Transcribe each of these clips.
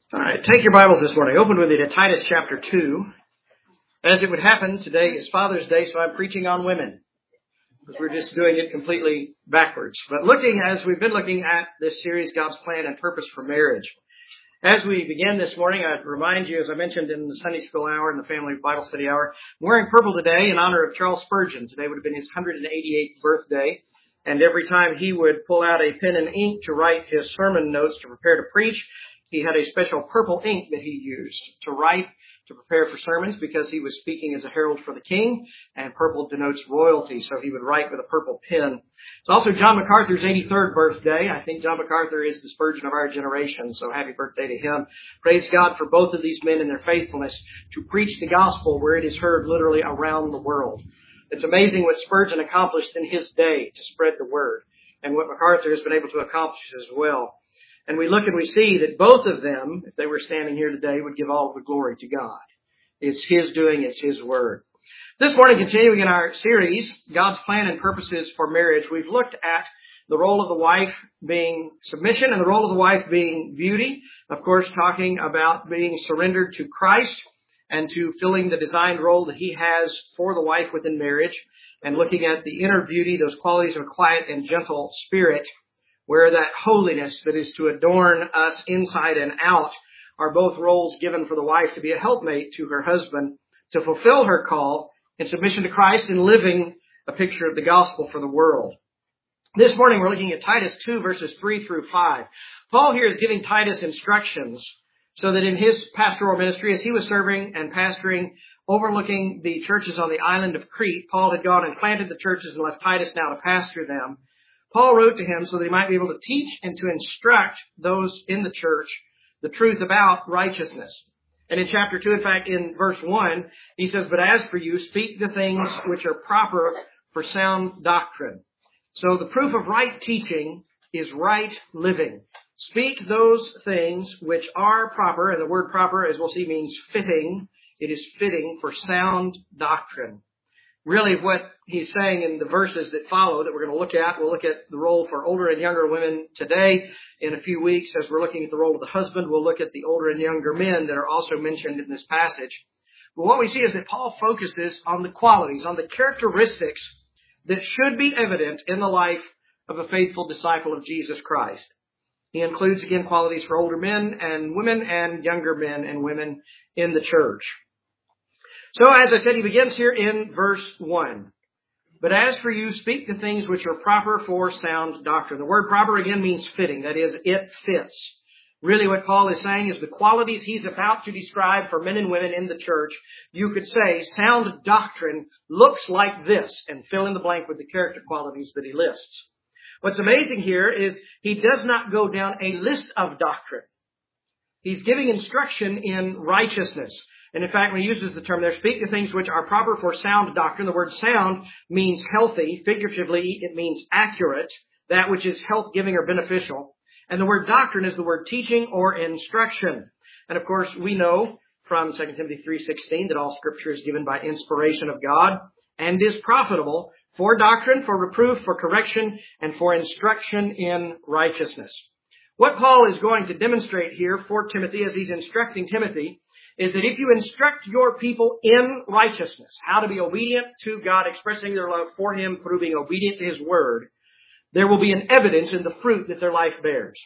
All right, take your Bibles this morning. Open with me to Titus chapter 2. As it would happen, today is Father's Day, so I'm preaching on women, because we're just doing it completely backwards. But as we've been looking at this series, God's Plan and Purpose for Marriage. As we begin this morning, I'd remind you, as I mentioned in the Sunday School Hour and the Family Bible Study Hour, I'm wearing purple today in honor of Charles Spurgeon. Today would have been his 188th birthday, and every time he would pull out a pen and ink to write his sermon notes to prepare to preach, he had a special purple ink that he used to prepare for sermons, because he was speaking as a herald for the king, and purple denotes royalty, so he would write with a purple pen. It's also John MacArthur's 83rd birthday. I think John MacArthur is the Spurgeon of our generation, so happy birthday to him. Praise God for both of these men and their faithfulness to preach the gospel where it is heard literally around the world. It's amazing what Spurgeon accomplished in his day to spread the word, and what MacArthur has been able to accomplish as well. And we look and we see that both of them, if they were standing here today, would give all the glory to God. It's His doing, it's His word. This morning, continuing in our series, God's Plan and Purposes for Marriage, we've looked at the role of the wife being submission and the role of the wife being beauty. Of course, talking about being surrendered to Christ and to filling the designed role that He has for the wife within marriage, and looking at the inner beauty, those qualities of a quiet and gentle spirit, where that holiness that is to adorn us inside and out are both roles given for the wife to be a helpmate to her husband, to fulfill her call in submission to Christ and living a picture of the gospel for the world. This morning we're looking at Titus 2 verses 3 through 5. Paul here is giving Titus instructions so that in his pastoral ministry, as he was serving and pastoring, overlooking the churches on the island of Crete, Paul had gone and planted the churches and left Titus now to pastor them. Paul wrote to him so that he might be able to teach and to instruct those in the church the truth about righteousness. And in chapter 2, in fact, in verse 1, he says, "But as for you, speak the things which are proper for sound doctrine." So the proof of right teaching is right living. Speak those things which are proper, and the word proper, as we'll see, means fitting. It is fitting for sound doctrine. Really what he's saying in the verses that follow that we're going to look at, we'll look at the role for older and younger women today. In a few weeks, as we're looking at the role of the husband, we'll look at the older and younger men that are also mentioned in this passage. But what we see is that Paul focuses on the qualities, on the characteristics that should be evident in the life of a faithful disciple of Jesus Christ. He includes, again, qualities for older men and women and younger men and women in the church. So, as I said, he begins here in verse 1. "But as for you, speak the things which are proper for sound doctrine." The word proper, again, means fitting. That is, it fits. Really what Paul is saying is the qualities he's about to describe for men and women in the church. You could say sound doctrine looks like this, and fill in the blank with the character qualities that he lists. What's amazing here is he does not go down a list of doctrine. He's giving instruction in righteousness. And in fact, when he uses the term there, speak the things which are proper for sound doctrine, the word sound means healthy. Figuratively, it means accurate, that which is health-giving or beneficial. And the word doctrine is the word teaching or instruction. And of course, we know from 2 Timothy 3:16 that all Scripture is given by inspiration of God and is profitable for doctrine, for reproof, for correction, and for instruction in righteousness. What Paul is going to demonstrate here for Timothy as he's instructing Timothy is that if you instruct your people in righteousness, how to be obedient to God, expressing their love for Him through being obedient to His Word, there will be an evidence in the fruit that their life bears.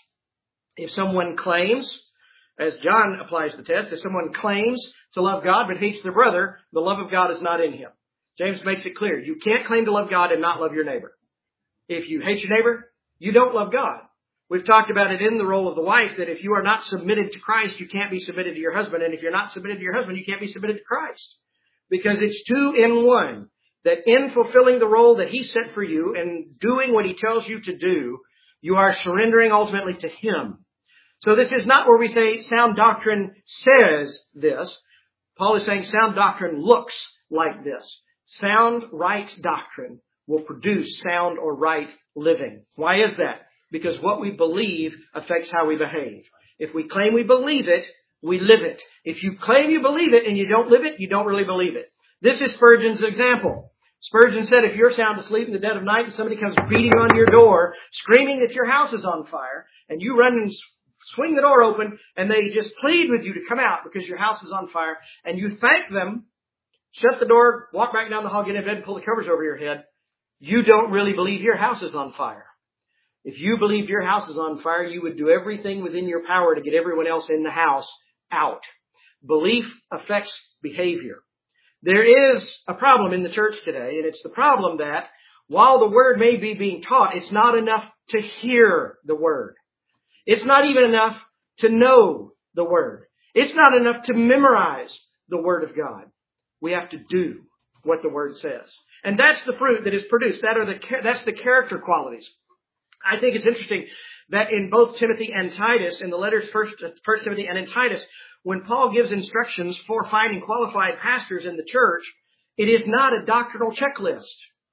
If someone claims, as John applies the test, if someone claims to love God but hates their brother, the love of God is not in him. James makes it clear. You can't claim to love God and not love your neighbor. If you hate your neighbor, you don't love God. We've talked about it in the role of the wife, that if you are not submitted to Christ, you can't be submitted to your husband. And if you're not submitted to your husband, you can't be submitted to Christ. Because it's two in one. That in fulfilling the role that He set for you and doing what He tells you to do, you are surrendering ultimately to Him. So this is not where we say sound doctrine says this. Paul is saying sound doctrine looks like this. Sound, right doctrine will produce sound or right living. Why is that? Because what we believe affects how we behave. If we claim we believe it, we live it. If you claim you believe it and you don't live it, you don't really believe it. This is Spurgeon's example. Spurgeon said if you're sound asleep in the dead of night and somebody comes beating on your door, screaming that your house is on fire, and you run and swing the door open and they just plead with you to come out because your house is on fire, and you thank them, shut the door, walk back down the hall, get in bed and pull the covers over your head, you don't really believe your house is on fire. If you believed your house is on fire, you would do everything within your power to get everyone else in the house out. Belief affects behavior. There is a problem in the church today, and it's the problem that while the Word may be being taught, it's not enough to hear the Word. It's not even enough to know the Word. It's not enough to memorize the Word of God. We have to do what the Word says. And that's the fruit that is produced. That's the character qualities. I think it's interesting that in both Timothy and Titus, in the letters First Timothy and in Titus, when Paul gives instructions for finding qualified pastors in the church, it is not a doctrinal checklist.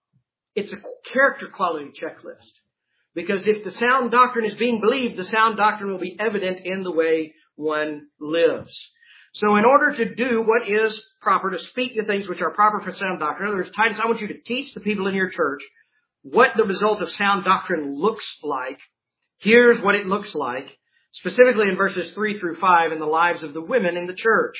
It's a character quality checklist. Because if the sound doctrine is being believed, the sound doctrine will be evident in the way one lives. So in order to do what is proper, to speak the things which are proper for sound doctrine, in other words, Titus, I want you to teach the people in your church what the result of sound doctrine looks like. Here's what it looks like, specifically in verses 3 through 5 in the lives of the women in the church.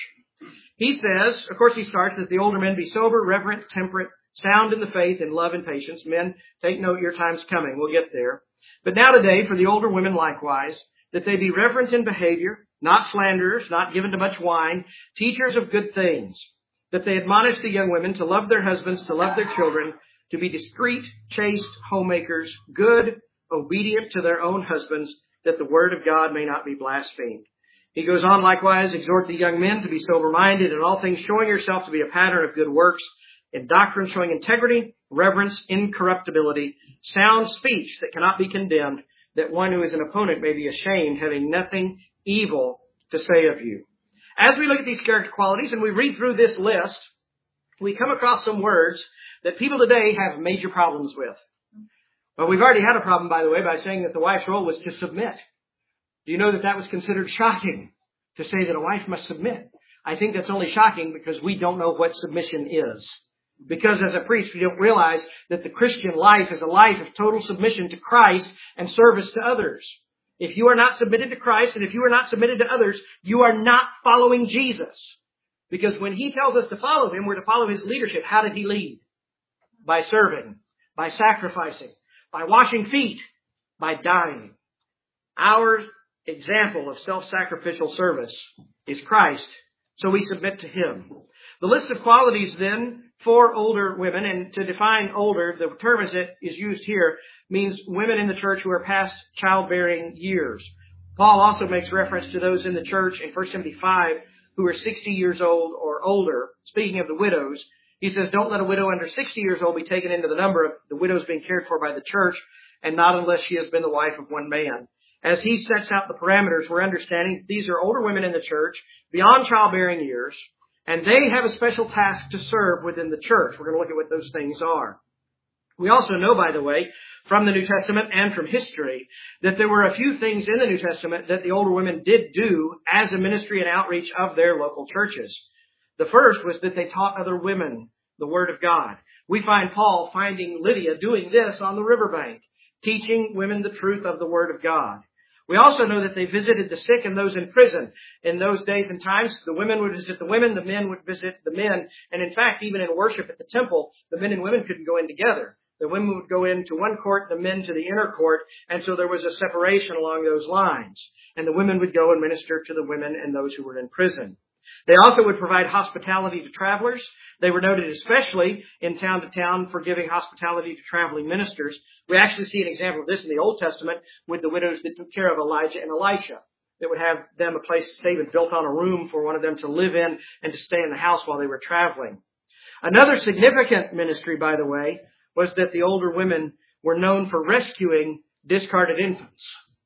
He says, of course he starts, that the older men be sober, reverent, temperate, sound in the faith, in love and patience. Men, take note, your time's coming. We'll get there. But now today, for the older women likewise, that they be reverent in behavior, not slanderers, not given to much wine, teachers of good things, that they admonish the young women to love their husbands, to love their children, to be discreet, chaste, homemakers, good, obedient to their own husbands, that the word of God may not be blasphemed. He goes on likewise, exhort the young men to be sober-minded in all things, showing yourself to be a pattern of good works, in doctrine showing integrity, reverence, incorruptibility, sound speech that cannot be condemned, that one who is an opponent may be ashamed, having nothing evil to say of you. As we look at these character qualities and we read through this list, we come across some words that people today have major problems with. Well, we've already had a problem, by the way, by saying that the wife's role was to submit. Do you know that that was considered shocking, to say that a wife must submit? I think that's only shocking because we don't know what submission is. Because as a priest, we don't realize that the Christian life is a life of total submission to Christ and service to others. If you are not submitted to Christ and if you are not submitted to others, you are not following Jesus. Because when He tells us to follow Him, we're to follow His leadership. How did He lead? By serving, by sacrificing, by washing feet, by dying. Our example of self-sacrificial service is Christ, so we submit to Him. The list of qualities then for older women, and to define older, the term as it is used here means women in the church who are past childbearing years. Paul also makes reference to those in the church in 1 Timothy 5 who are 60 years old or older. Speaking of the widows, he says, don't let a widow under 60 years old be taken into the number of the widows being cared for by the church, and not unless she has been the wife of one man. As he sets out the parameters, we're understanding these are older women in the church, beyond childbearing years, and they have a special task to serve within the church. We're going to look at what those things are. We also know, by the way, from the New Testament and from history, that there were a few things in the New Testament that the older women did do as a ministry and outreach of their local churches. The first was that they taught other women the Word of God. We find Paul finding Lydia doing this on the riverbank, teaching women the truth of the Word of God. We also know that they visited the sick and those in prison. In those days and times, the women would visit the women, the men would visit the men. And in fact, even in worship at the temple, the men and women couldn't go in together. The women would go into one court, the men to the inner court, and so there was a separation along those lines. And the women would go and minister to the women and those who were in prison. They also would provide hospitality to travelers. They were noted especially in town to town for giving hospitality to traveling ministers. We actually see an example of this in the Old Testament with the widows that took care of Elijah and Elisha. They would have them a place to stay, but built on a room for one of them to live in and to stay in the house while they were traveling. Another significant ministry, by the way, was that the older women were known for rescuing discarded infants.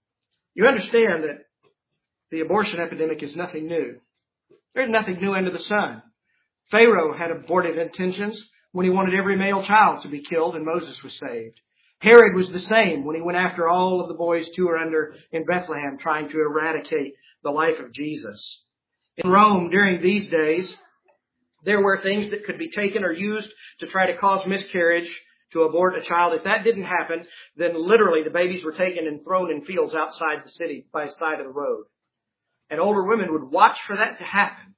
You understand that the abortion epidemic is nothing new. There's nothing new under the sun. Pharaoh had abortive intentions when he wanted every male child to be killed, and Moses was saved. Herod was the same when he went after all of the boys 2 or under in Bethlehem, trying to eradicate the life of Jesus. In Rome, during these days, there were things that could be taken or used to try to cause miscarriage to abort a child. If that didn't happen, then literally the babies were taken and thrown in fields outside the city by the side of the road. And older women would watch for that to happen,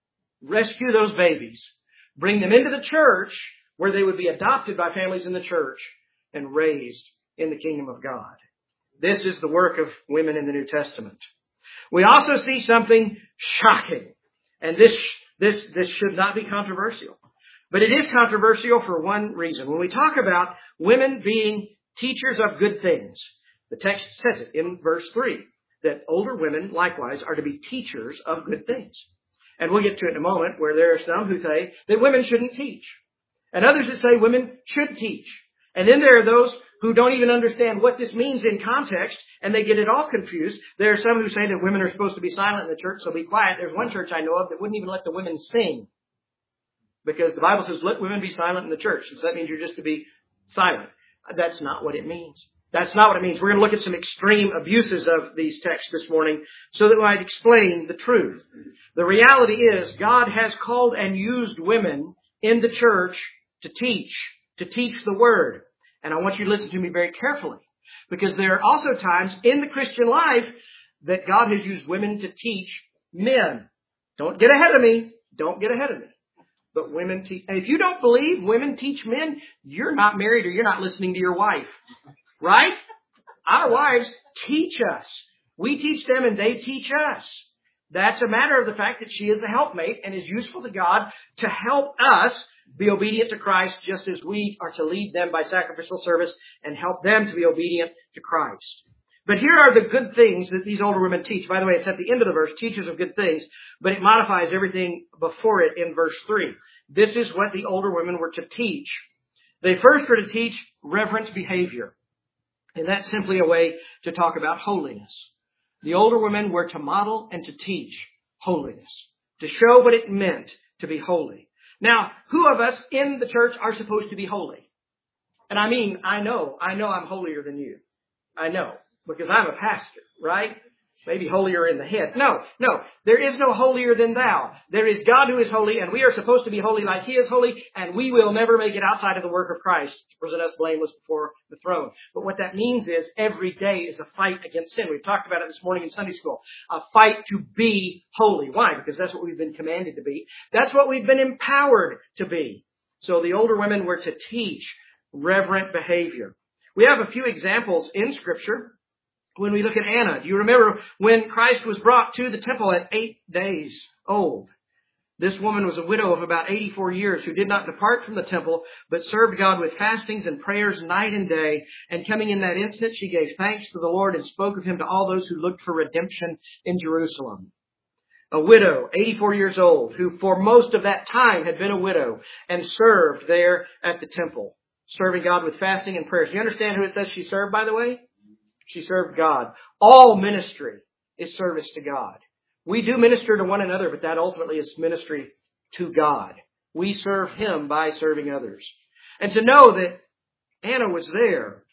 rescue those babies, bring them into the church where they would be adopted by families in the church and raised in the kingdom of God. This is the work of women in the New Testament. We also see something shocking. And this should not be controversial. But it is controversial for one reason. When we talk about women being teachers of good things, the text says it in verse 3, that older women likewise are to be teachers of good things. And we'll get to it in a moment, where there are some who say that women shouldn't teach, and others that say women should teach. And then there are those who don't even understand what this means in context, and they get it all confused. There are some who say that women are supposed to be silent in the church, so be quiet. There's one church I know of that wouldn't even let the women sing, because the Bible says, let women be silent in the church. So that means you're just to be silent. That's not what it means. That's not what it means. We're going to look at some extreme abuses of these texts this morning so that we might explain the truth. The reality is God has called and used women in the church to teach the Word. And I want you to listen to me very carefully, because there are also times in the Christian life that God has used women to teach men. Don't get ahead of me. Don't get ahead of me. But women teach. And if you don't believe women teach men, you're not married or you're not listening to your wife. Right? Our wives teach us. We teach them and they teach us. That's a matter of the fact that she is a helpmate and is useful to God to help us be obedient to Christ, just as we are to lead them by sacrificial service and help them to be obedient to Christ. But here are the good things that these older women teach. By the way, it's at the end of the verse, teachers of good things, but it modifies everything before it in verse 3. This is what the older women were to teach. They first were to teach reverent behavior. And that's simply a way to talk about holiness. The older women were to model and to teach holiness, to show what it meant to be holy. Now, who of us in the church are supposed to be holy? And I mean, I know I'm holier than you. I know, because I'm a pastor, right? Maybe holier in the head. No, there is no holier than thou. There is God who is holy, and we are supposed to be holy like He is holy, and we will never make it outside of the work of Christ to present us blameless before the throne. But what that means is every day is a fight against sin. We've talked about it this morning in Sunday school. A fight to be holy. Why? Because that's what we've been commanded to be. That's what we've been empowered to be. So the older women were to teach reverent behavior. We have a few examples in Scripture. When we look at Anna, do you remember when Christ was brought to the temple at 8 days old? This woman was a widow of about 84 years who did not depart from the temple, but served God with fastings and prayers night and day. And coming in that instant, she gave thanks to the Lord and spoke of Him to all those who looked for redemption in Jerusalem. A widow, 84 years old, who for most of that time had been a widow and served there at the temple, serving God with fasting and prayers. Do you understand who it says she served, by the way? She served God. All ministry is service to God. We do minister to one another, but that ultimately is ministry to God. We serve Him by serving others. And to know that Anna was there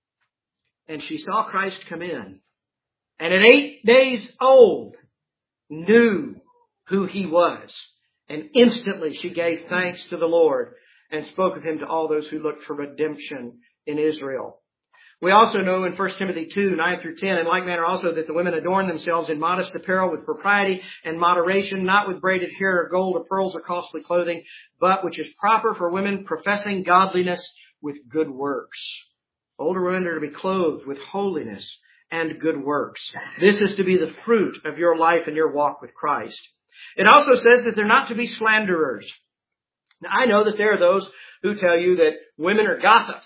and she saw Christ come in, and at 8 days old knew who He was, and instantly she gave thanks to the Lord and spoke of Him to all those who looked for redemption in Israel. We also know in 1 Timothy 2, 9 through 10, in like manner also, that the women adorn themselves in modest apparel with propriety and moderation, not with braided hair or gold or pearls or costly clothing, but which is proper for women professing godliness with good works. Older women are to be clothed with holiness and good works. This is to be the fruit of your life and your walk with Christ. It also says that they're not to be slanderers. Now, I know that there are those who tell you that women are gossips.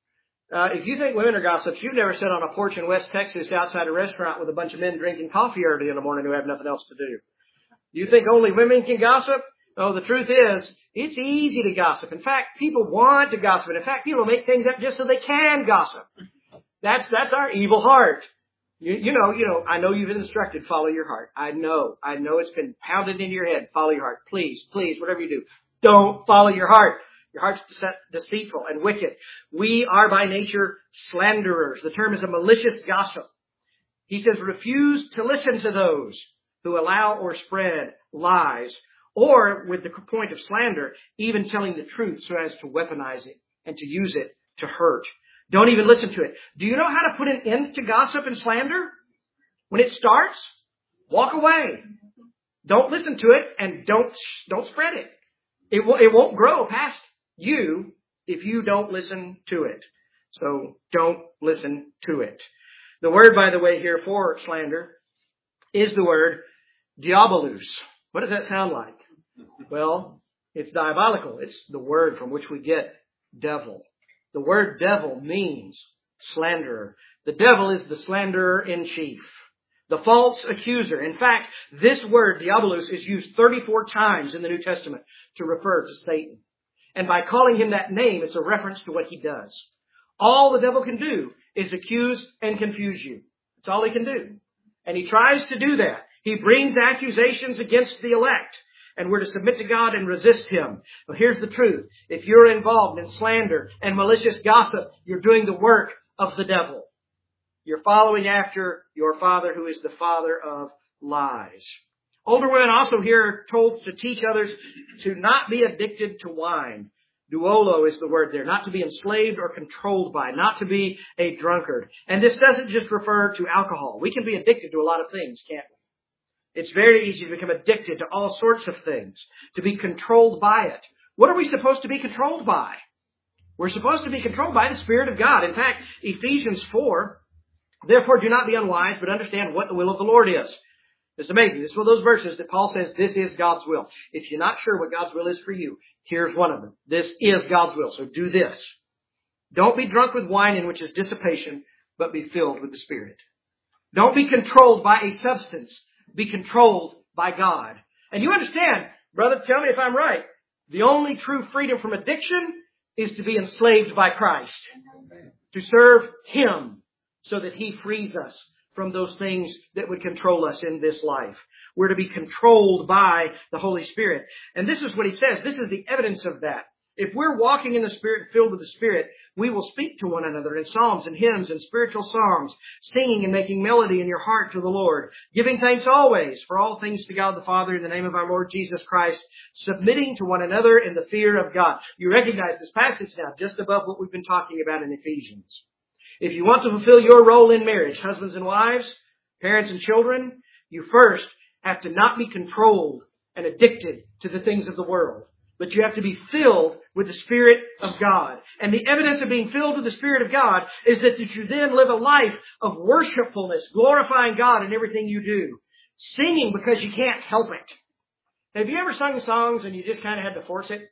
If you think women are gossips, you've never sat on a porch in West Texas outside a restaurant with a bunch of men drinking coffee early in the morning who have nothing else to do. You think only women can gossip? No, the truth is, it's easy to gossip. In fact, people want to gossip. And in fact, people make things up just so they can gossip. That's our evil heart. You know, I know you've been instructed, follow your heart. I know it's been pounded into your head. Follow your heart. Please, whatever you do, don't follow your heart. Your heart's deceitful and wicked. We are by nature slanderers. The term is a malicious gossip. He says, refuse to listen to those who allow or spread lies, or with the point of slander, even telling the truth so as to weaponize it and to use it to hurt. Don't even listen to it. Do you know how to put an end to gossip and slander? When it starts, walk away. Don't listen to it and don't spread it. It won't grow past you if you don't listen to it. So don't listen to it. The word, by the way, here for slander is the word diabolus. What does that sound like? Well, it's diabolical. It's the word from which we get devil. The word devil means slanderer. The devil is the slanderer in chief, the false accuser. In fact, this word diabolus is used 34 times in the New Testament to refer to Satan. And by calling him that name, it's a reference to what he does. All the devil can do is accuse and confuse you. That's all he can do. And he tries to do that. He brings accusations against the elect. And we're to submit to God and resist him. But here's the truth. If you're involved in slander and malicious gossip, you're doing the work of the devil. You're following after your father, who is the father of lies. Older women also here are told to teach others to not be addicted to wine. Duolo is the word there. Not to be enslaved or controlled by. Not to be a drunkard. And this doesn't just refer to alcohol. We can be addicted to a lot of things, can't we? It's very easy to become addicted to all sorts of things. To be controlled by it. What are we supposed to be controlled by? We're supposed to be controlled by the Spirit of God. In fact, Ephesians 4, therefore do not be unwise, but understand what the will of the Lord is. It's amazing. This is one of those verses that Paul says, this is God's will. If you're not sure what God's will is for you, here's one of them. This is God's will, so do this. Don't be drunk with wine in which is dissipation, but be filled with the Spirit. Don't be controlled by a substance. Be controlled by God. And you understand, brother, tell me if I'm right. The only true freedom from addiction is to be enslaved by Christ. To serve Him so that He frees us from those things that would control us in this life. We're to be controlled by the Holy Spirit. And this is what he says. This is the evidence of that. If we're walking in the Spirit, filled with the Spirit, we will speak to one another in psalms and hymns and spiritual songs, singing and making melody in your heart to the Lord, giving thanks always for all things to God the Father in the name of our Lord Jesus Christ, submitting to one another in the fear of God. You recognize this passage now, just above what we've been talking about in Ephesians. If you want to fulfill your role in marriage, husbands and wives, parents and children, you first have to not be controlled and addicted to the things of the world. But you have to be filled with the Spirit of God. And the evidence of being filled with the Spirit of God is that you then live a life of worshipfulness, glorifying God in everything you do. Singing because you can't help it. Have you ever sung songs and you just kind of had to force it?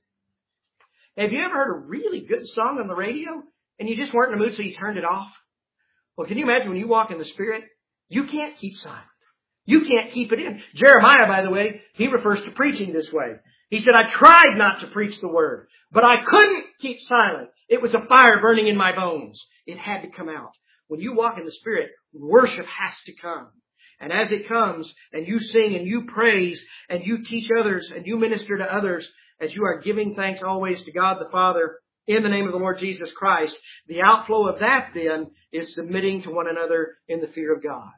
Have you ever heard a really good song on the radio and you just weren't in the mood so you turned it off? Well, can you imagine when you walk in the Spirit, you can't keep silent. You can't keep it in. Jeremiah, by the way, he refers to preaching this way. He said, I tried not to preach the word, but I couldn't keep silent. It was a fire burning in my bones. It had to come out. When you walk in the Spirit, worship has to come. And as it comes, and you sing and you praise, and you teach others, and you minister to others, as you are giving thanks always to God the Father, in the name of the Lord Jesus Christ, the outflow of that then is submitting to one another in the fear of God.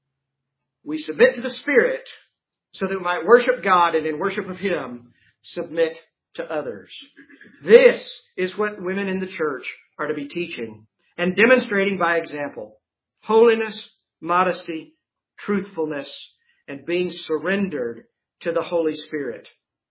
We submit to the Spirit so that we might worship God, and in worship of Him, submit to others. This is what women in the church are to be teaching and demonstrating by example. Holiness, modesty, truthfulness, and being surrendered to the Holy Spirit.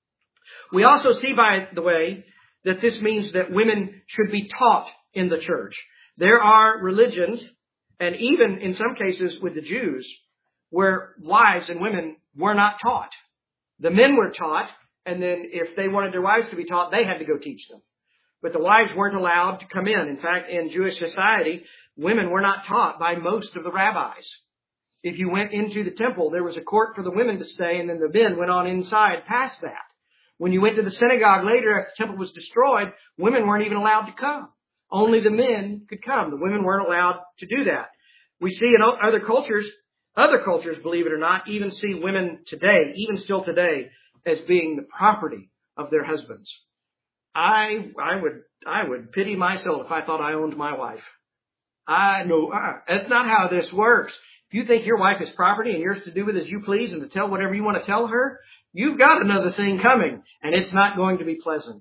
We also see, by the way, that this means that women should be taught in the church. There are religions, and even in some cases with the Jews, where wives and women were not taught. The men were taught, and then if they wanted their wives to be taught, they had to go teach them. But the wives weren't allowed to come in. In fact, in Jewish society, women were not taught by most of the rabbis. If you went into the temple, there was a court for the women to stay, and then the men went on inside past that. When you went to the synagogue later, after the temple was destroyed, women weren't even allowed to come. Only the men could come. The women weren't allowed to do that. We see in other cultures, believe it or not, even see women today, even still today, as being the property of their husbands. I would pity myself if I thought I owned my wife. That's not how this works. If you think your wife is property and yours to do with as you please and to tell whatever you want to tell her, you've got another thing coming, and it's not going to be pleasant.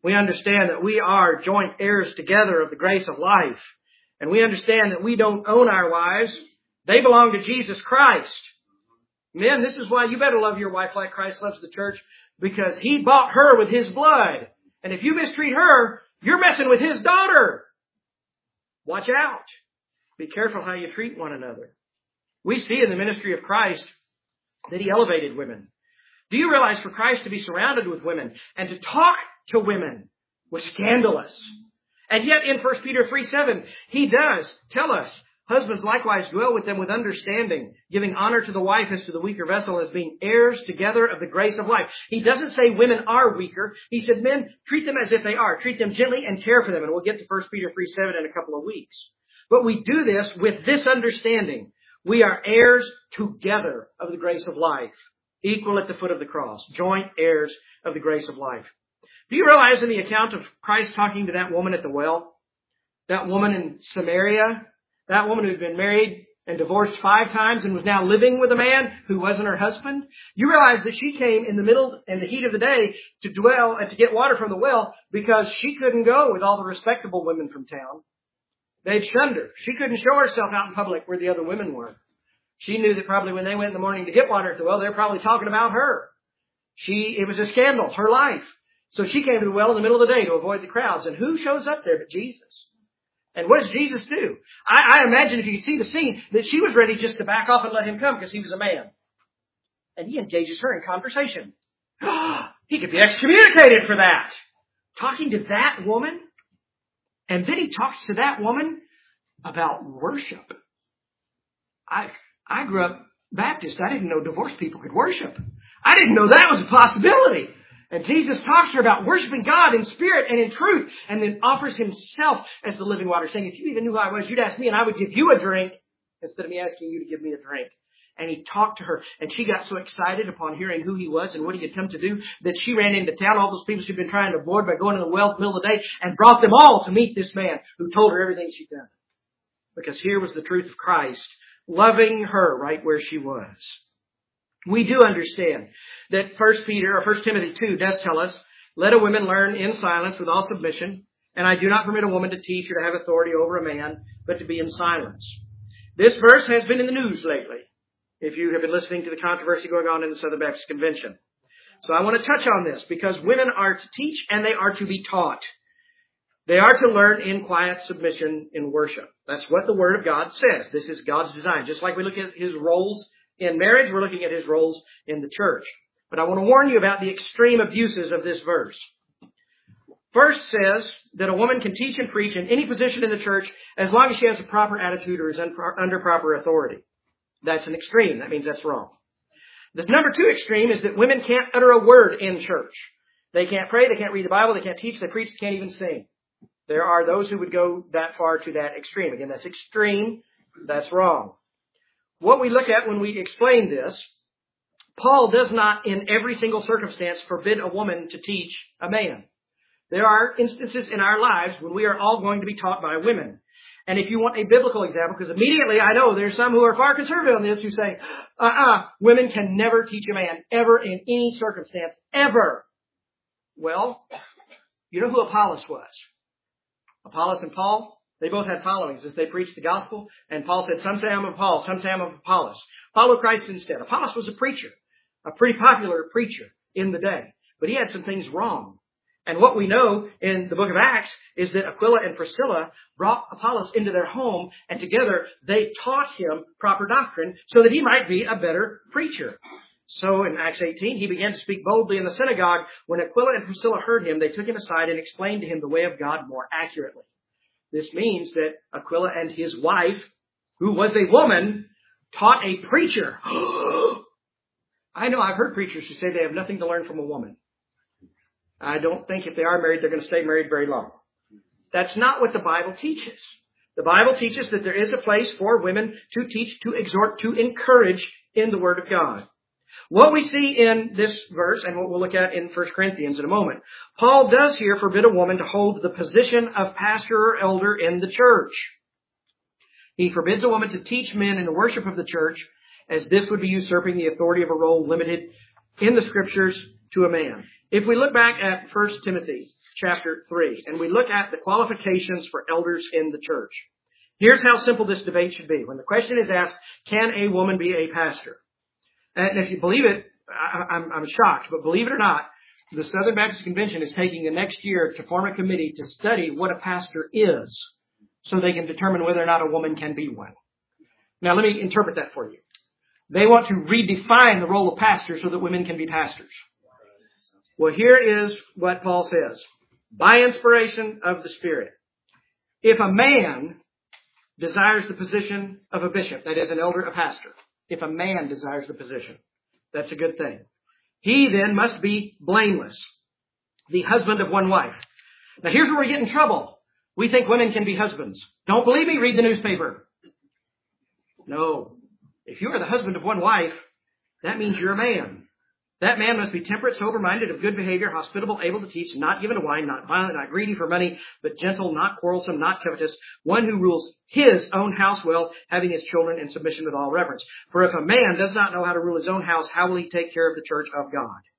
We understand that we are joint heirs together of the grace of life. And we understand that we don't own our wives. They belong to Jesus Christ. Men, this is why you better love your wife like Christ loves the church, because He bought her with His blood. And if you mistreat her, you're messing with His daughter. Watch out. Be careful how you treat one another. We see in the ministry of Christ that He elevated women. Do you realize for Christ to be surrounded with women and to talk to women was scandalous? And yet in 1 Peter 3:7, He does tell us, husbands likewise dwell with them with understanding, giving honor to the wife as to the weaker vessel, as being heirs together of the grace of life. He doesn't say women are weaker. He said, men, treat them as if they are. Treat them gently and care for them. And we'll get to 1 Peter 3:7 in a couple of weeks. But we do this with this understanding. We are heirs together of the grace of life, equal at the foot of the cross, joint heirs of the grace of life. Do you realize in the account of Christ talking to that woman at the well, that woman in Samaria, that woman who'd been married and divorced 5 times and was now living with a man who wasn't her husband? You realize that she came in the heat of the day to dwell and to get water from the well because she couldn't go with all the respectable women from town. They'd shunned her. She couldn't show herself out in public where the other women were. She knew that probably when they went in the morning to get water at the well, they were probably talking about her. It was a scandal, her life. So she came to the well in the middle of the day to avoid the crowds. And who shows up there but Jesus? And what does Jesus do? I imagine if you could see the scene, that she was ready just to back off and let Him come because He was a man. And He engages her in conversation. He could be excommunicated for that. Talking to that woman. And then He talks to that woman about worship. I grew up Baptist. I didn't know divorced people could worship. I didn't know that was a possibility. And Jesus talks to her about worshiping God in spirit and in truth, and then offers Himself as the living water, saying, if you even knew who I was, you'd ask me and I would give you a drink instead of me asking you to give me a drink. And He talked to her, and she got so excited upon hearing who He was and what He had come to do that she ran into town, all those people she'd been trying to avoid by going to the well in the middle of the day, and brought them all to meet this man who told her everything she'd done. Because here was the truth of Christ, loving her right where she was. We do understand that 1 Timothy 2 does tell us, let a woman learn in silence with all submission, and I do not permit a woman to teach or to have authority over a man, but to be in silence. This verse has been in the news lately, if you have been listening to the controversy going on in the Southern Baptist Convention. So I want to touch on this, because women are to teach and they are to be taught. They are to learn in quiet submission in worship. That's what the Word of God says. This is God's design. Just like we look at His roles in marriage, we're looking at His roles in the church. But I want to warn you about the extreme abuses of this verse. First says that a woman can teach and preach in any position in the church as long as she has a proper attitude or is under proper authority. That's an extreme. That means that's wrong. The number 2 extreme is that women can't utter a word in church. They can't pray, they can't read the Bible, they can't teach, they preach, they can't even sing. There are those who would go that far to that extreme. Again, that's extreme. That's wrong. What we look at when we explain this, Paul does not in every single circumstance forbid a woman to teach a man. There are instances in our lives when we are all going to be taught by women. And if you want a biblical example, because immediately I know there's some who are far conservative on this who say, women can never teach a man, ever, in any circumstance, ever. Well, you know who Apollos was? Apollos and Paul, they both had followings as they preached the gospel. And Paul said, some say I'm of Paul, some say I'm of Apollos. Follow Christ instead. Apollos was a preacher, a pretty popular preacher in the day. But he had some things wrong. And what we know in the book of Acts is that Aquila and Priscilla brought Apollos into their home, and together they taught him proper doctrine so that he might be a better preacher. So in Acts 18, he began to speak boldly in the synagogue. When Aquila and Priscilla heard him, they took him aside and explained to him the way of God more accurately. This means that Aquila and his wife, who was a woman, taught a preacher. I know I've heard preachers who say they have nothing to learn from a woman. I don't think if they are married, they're going to stay married very long. That's not what the Bible teaches. The Bible teaches that there is a place for women to teach, to exhort, to encourage in the Word of God. What we see in this verse, and what we'll look at in 1 Corinthians in a moment, Paul does here forbid a woman to hold the position of pastor or elder in the church. He forbids a woman to teach men in the worship of the church, as this would be usurping the authority of a role limited in the Scriptures to a man. If we look back at 1 Timothy chapter 3, and we look at the qualifications for elders in the church. Here's how simple this debate should be. When the question is asked, can a woman be a pastor? And if you believe it, I'm shocked, but believe it or not, the Southern Baptist Convention is taking the next year to form a committee to study what a pastor is so they can determine whether or not a woman can be one. Now, let me interpret that for you. They want to redefine the role of pastor so that women can be pastors. Well, here is what Paul says. By inspiration of the Spirit, if a man desires the position of a bishop, that is an elder, a pastor, if a man desires the position, that's a good thing. He then must be blameless, the husband of one wife. Now here's where we get in trouble. We think women can be husbands. Don't believe me? Read the newspaper. No. If you are the husband of one wife, that means you're a man. That man must be temperate, sober-minded, of good behavior, hospitable, able to teach, not given to wine, not violent, not greedy for money, but gentle, not quarrelsome, not covetous, one who rules his own house well, having his children in submission with all reverence. For if a man does not know how to rule his own house, how will he take care of the church of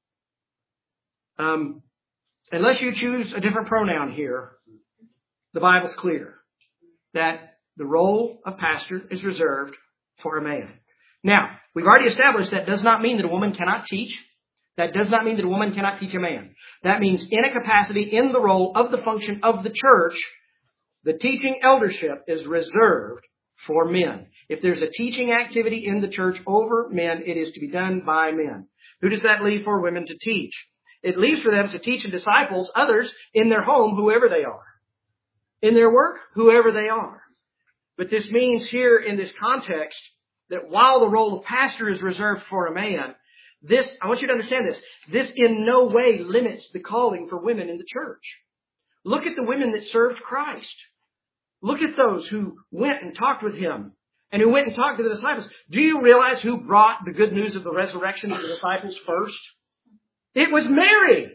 God? Unless you choose a different pronoun here, the Bible's clear that the role of pastor is reserved for a man. Now, we've already established that does not mean that a woman cannot teach. That does not mean that a woman cannot teach a man. That means in a capacity, in the role of the function of the church, the teaching eldership is reserved for men. If there's a teaching activity in the church over men, it is to be done by men. Who does that leave for women to teach? It leaves for them to teach and disciples others in their home, whoever they are. In their work, whoever they are. But this means here in this context that while the role of pastor is reserved for a man, I want you to understand this in no way limits the calling for women in the church. Look at the women that served Christ. Look at those who went and talked with him and who went and talked to the disciples. Do you realize who brought the good news of the resurrection to the disciples first? It was Mary.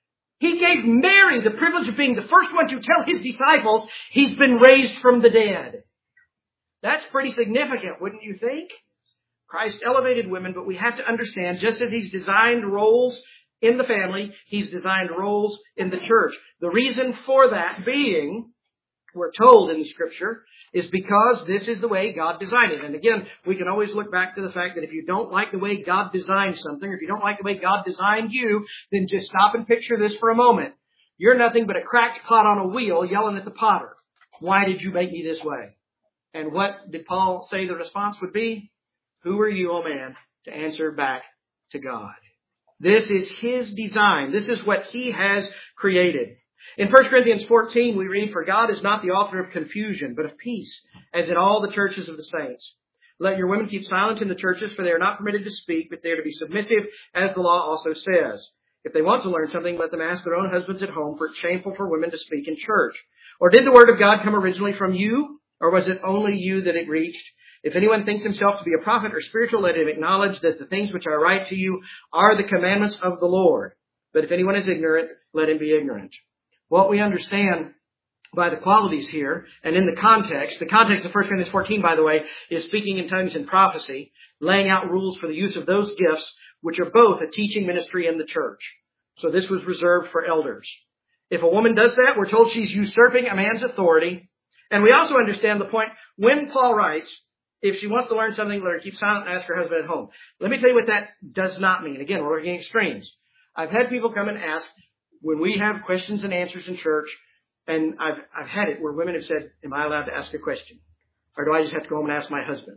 He gave Mary the privilege of being the first one to tell his disciples he's been raised from the dead. That's pretty significant, wouldn't you think? Christ elevated women, but we have to understand, just as he's designed roles in the family, he's designed roles in the church. The reason for that being, we're told in the Scripture, is because this is the way God designed it. And again, we can always look back to the fact that if you don't like the way God designed something, or if you don't like the way God designed you, then just stop and picture this for a moment. You're nothing but a cracked pot on a wheel yelling at the potter. Why did you make me this way? And what did Paul say the response would be? Who are you, O man, to answer back to God? This is his design. This is what he has created. In 1 Corinthians 14, we read, For God is not the author of confusion, but of peace, as in all the churches of the saints. Let your women keep silent in the churches, for they are not permitted to speak, but they are to be submissive, as the law also says. If they want to learn something, let them ask their own husbands at home, for it's shameful for women to speak in church. Or did the word of God come originally from you? Or was it only you that it reached? If anyone thinks himself to be a prophet or spiritual, let him acknowledge that the things which I write to you are the commandments of the Lord. But if anyone is ignorant, let him be ignorant. What we understand by the qualities here, and in the context of 1 Corinthians 14, by the way, is speaking in tongues and prophecy, laying out rules for the use of those gifts, which are both a teaching ministry in the church. So this was reserved for elders. If a woman does that, we're told she's usurping a man's authority. And we also understand the point when Paul writes, if she wants to learn something, let her keep silent and ask her husband at home. Let me tell you what that does not mean. Again, we're looking at extremes. I've had people come and ask when we have questions and answers in church, and I've had it where women have said, am I allowed to ask a question? Or do I just have to go home and ask my husband?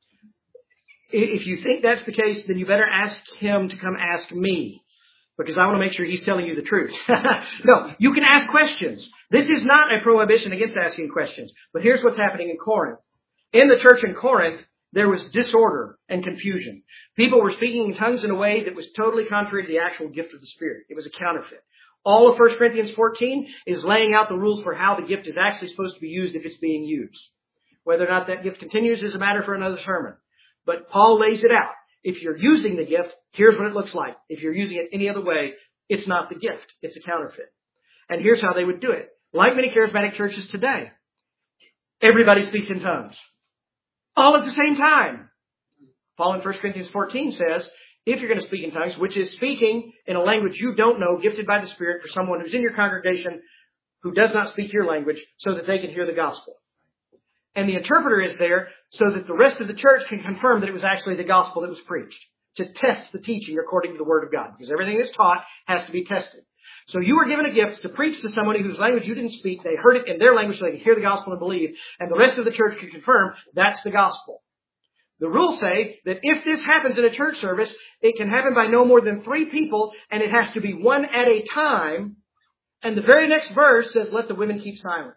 If you think that's the case, then you better ask him to come ask me, because I want to make sure he's telling you the truth. No, you can ask questions. This is not a prohibition against asking questions. But here's what's happening in Corinth. In the church in Corinth, there was disorder and confusion. People were speaking in tongues in a way that was totally contrary to the actual gift of the Spirit. It was a counterfeit. All of 1 Corinthians 14 is laying out the rules for how the gift is actually supposed to be used if it's being used. Whether or not that gift continues is a matter for another sermon. But Paul lays it out. If you're using the gift, here's what it looks like. If you're using it any other way, it's not the gift. It's a counterfeit. And here's how they would do it. Like many charismatic churches today, everybody speaks in tongues. All at the same time. Paul in 1 Corinthians 14 says, if you're going to speak in tongues, which is speaking in a language you don't know, gifted by the Spirit for someone who's in your congregation who does not speak your language, so that they can hear the gospel. And the interpreter is there so that the rest of the church can confirm that it was actually the gospel that was preached, to test the teaching according to the Word of God, because everything that's taught has to be tested. So you were given a gift to preach to somebody whose language you didn't speak. They heard it in their language so they could hear the gospel and believe, and the rest of the church can confirm that's the gospel. The rules say that if this happens in a church service, it can happen by no more than 3 people, and it has to be one at a time. And the very next verse says, let the women keep silent.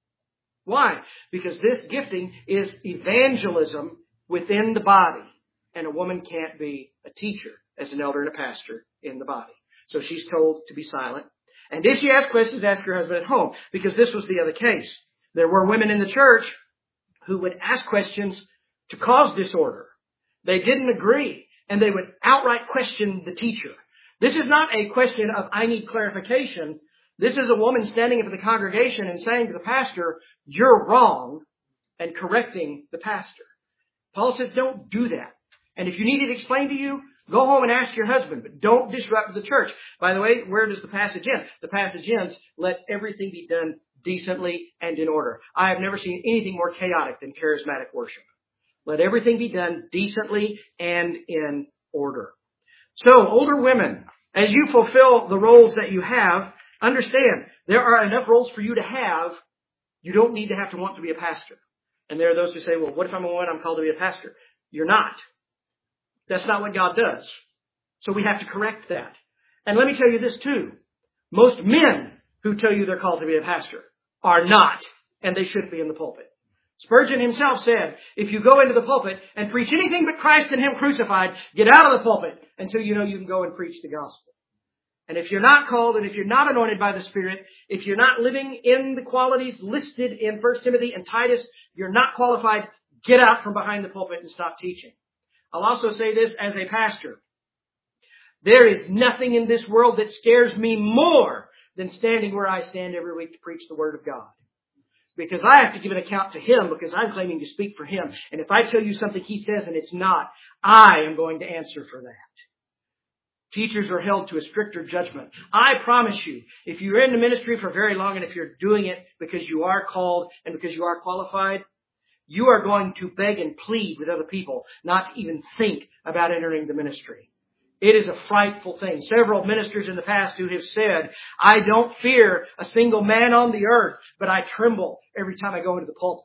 Why? Because this gifting is evangelism within the body. And a woman can't be a teacher as an elder and a pastor in the body. So she's told to be silent. And if she asks questions, ask your husband at home. Because this was the other case. There were women in the church who would ask questions to cause disorder. They didn't agree. And they would outright question the teacher. This is not a question of, I need clarification. This is a woman standing up in the congregation and saying to the pastor, you're wrong, and correcting the pastor. Paul says, don't do that. And if you need it explained to you, go home and ask your husband, but don't disrupt the church. By the way, where does the passage end? The passage ends, let everything be done decently and in order. I have never seen anything more chaotic than charismatic worship. Let everything be done decently and in order. So, older women, as you fulfill the roles that you have, understand, there are enough roles for you to have. You don't need to have to want to be a pastor. And there are those who say, well, what if I'm a woman, I'm called to be a pastor? You're not. That's not what God does. So we have to correct that. And let me tell you this too. Most men who tell you they're called to be a pastor are not, and they shouldn't be in the pulpit. Spurgeon himself said, if you go into the pulpit and preach anything but Christ and Him crucified, get out of the pulpit until you know you can go and preach the gospel. And if you're not called and if you're not anointed by the Spirit, if you're not living in the qualities listed in 1 Timothy and Titus, you're not qualified. Get out from behind the pulpit and stop teaching. I'll also say this as a pastor. There is nothing in this world that scares me more than standing where I stand every week to preach the Word of God. Because I have to give an account to Him because I'm claiming to speak for Him. And if I tell you something He says and it's not, I am going to answer for that. Teachers are held to a stricter judgment. I promise you, if you're in the ministry for very long and if you're doing it because you are called and because you are qualified, you are going to beg and plead with other people not to even think about entering the ministry. It is a frightful thing. Several ministers in the past who have said, I don't fear a single man on the earth, but I tremble every time I go into the pulpit.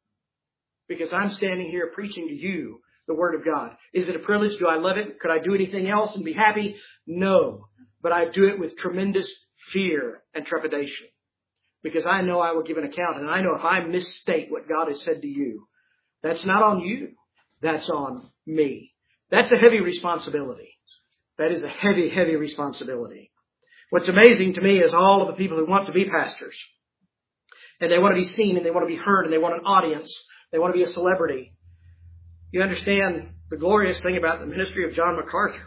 Because I'm standing here preaching to you the Word of God. Is it a privilege? Do I love it? Could I do anything else and be happy? No. But I do it with tremendous fear and trepidation. Because I know I will give an account. And I know if I misstate what God has said to you, that's not on you. That's on me. That's a heavy responsibility. That is a heavy, heavy responsibility. What's amazing to me is all of the people who want to be pastors. And they want to be seen and they want to be heard and they want an audience. They want to be a celebrity. You understand the glorious thing about the ministry of John MacArthur.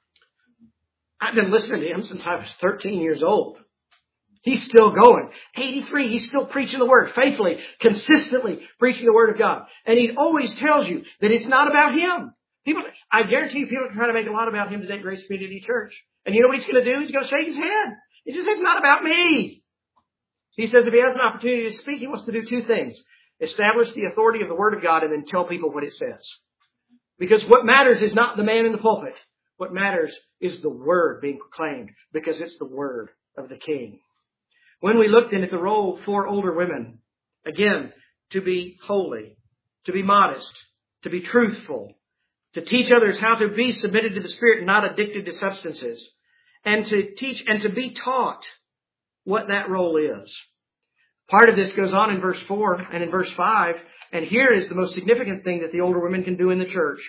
I've been listening to him since I was 13 years old. He's still going. 83, he's still preaching the Word faithfully, consistently preaching the Word of God. And he always tells you that it's not about him. People, I guarantee you, people are trying to make a lot about him today at Grace Community Church. And you know what he's going to do? He's going to shake his head. He just says, it's not about me. He says if he has an opportunity to speak, he wants to do 2 things. Establish the authority of the Word of God and then tell people what it says. Because what matters is not the man in the pulpit. What matters is the Word being proclaimed because it's the Word of the King. When we looked in at the role for older women, again, to be holy, to be modest, to be truthful, to teach others how to be submitted to the Spirit and not addicted to substances, and to teach and to be taught what that role is. Part of this goes on in verse 4 and in verse 5, and here is the most significant thing that the older women can do in the church.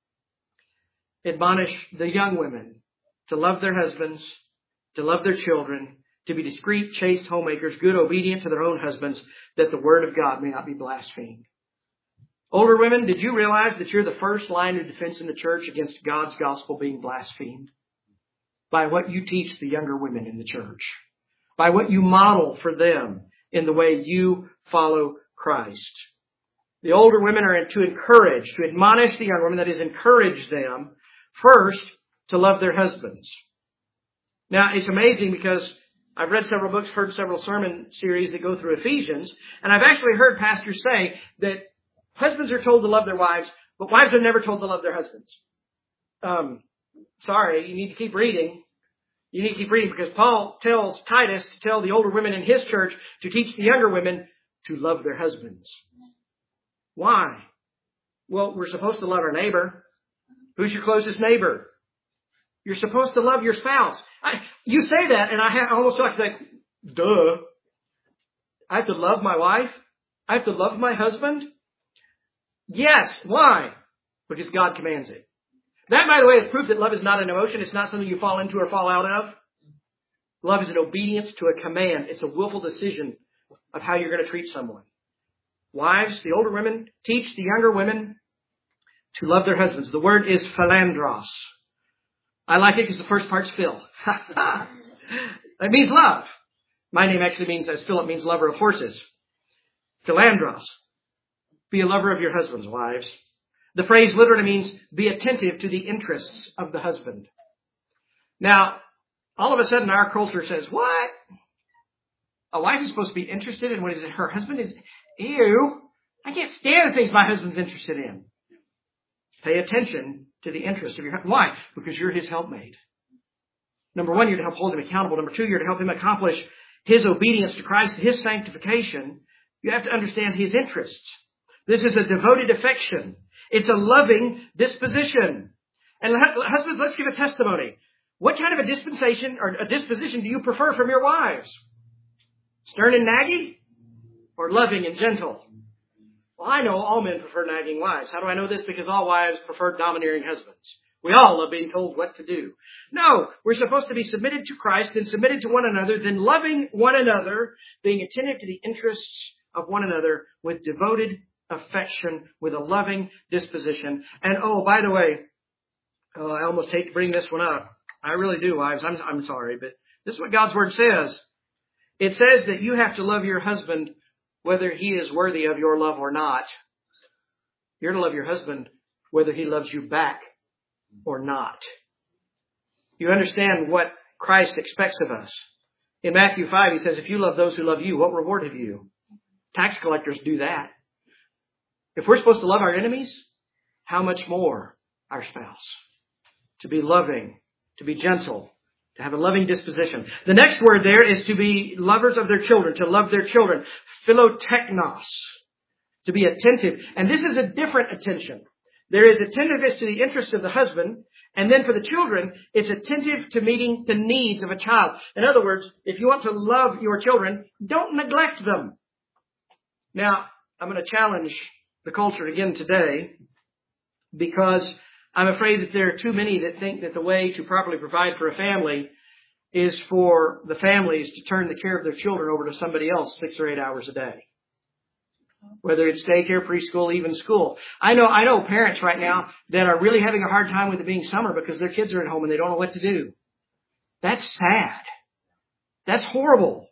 Admonish the young women to love their husbands, to love their children, to be discreet, chaste homemakers, good, obedient to their own husbands, that the Word of God may not be blasphemed. Older women, did you realize that you're the first line of defense in the church against God's gospel being blasphemed? By what you teach the younger women in the church. By what you model for them in the way you follow Christ. The older women are to encourage, to admonish the young women, that is, encourage them, first, to love their husbands. Now, it's amazing because I've read several books, heard several sermon series that go through Ephesians, and I've actually heard pastors say that husbands are told to love their wives, but wives are never told to love their husbands. Sorry, you need to keep reading. You need to keep reading because Paul tells Titus to tell the older women in his church to teach the younger women to love their husbands. Why? Well, we're supposed to love our neighbor. Who's your closest neighbor? You're supposed to love your spouse. You say that, and I almost feel like, duh. I have to love my wife? I have to love my husband? Yes. Why? Because God commands it. That, by the way, is proof that love is not an emotion. It's not something you fall into or fall out of. Love is an obedience to a command. It's a willful decision of how you're going to treat someone. Wives, the older women, teach the younger women to love their husbands. The word is philandros. I like it because the first part's Phil. It means love. My name actually means, as Philip means lover of horses. Philandros. Be a lover of your husbands, wives. The phrase literally means be attentive to the interests of the husband. Now, all of a sudden our culture says, what? A wife is supposed to be interested in what is it her husband is? Ew. I can't stand the things my husband's interested in. Pay attention to the interest of your husband. Why? Because you're his helpmate. Number one, you're to help hold him accountable. Number two, you're to help him accomplish his obedience to Christ, his sanctification. You have to understand his interests. This is a devoted affection. It's a loving disposition. And husbands, let's give a testimony. What kind of a dispensation or a disposition do you prefer from your wives? Stern and naggy? Or loving and gentle? Well, I know all men prefer nagging wives. How do I know this? Because all wives prefer domineering husbands. We all love being told what to do. No, we're supposed to be submitted to Christ and submitted to one another, then loving one another, being attentive to the interests of one another with devoted affection, with a loving disposition. And oh, by the way, I almost hate to bring this one up. I really do, wives. I'm sorry, but this is what God's Word says. It says that you have to love your husband whether he is worthy of your love or not. You're to love your husband whether he loves you back or not. You understand what Christ expects of us. In Matthew 5, he says, if you love those who love you, what reward have you? Tax collectors do that. If we're supposed to love our enemies, how much more our spouse? To be loving, to be gentle, to have a loving disposition. The next word there is to be lovers of their children, to love their children. Philoteknos, to be attentive. And this is a different attention. There is attentiveness to the interests of the husband, and then for the children, it's attentive to meeting the needs of a child. In other words, if you want to love your children, don't neglect them. Now, I'm going to challenge the culture again today because I'm afraid that there are too many that think that the way to properly provide for a family is for the families to turn the care of their children over to somebody else 6 or 8 hours a day. Whether it's daycare, preschool, even school. I know parents right now that are really having a hard time with it being summer because their kids are at home and they don't know what to do. That's sad. That's horrible.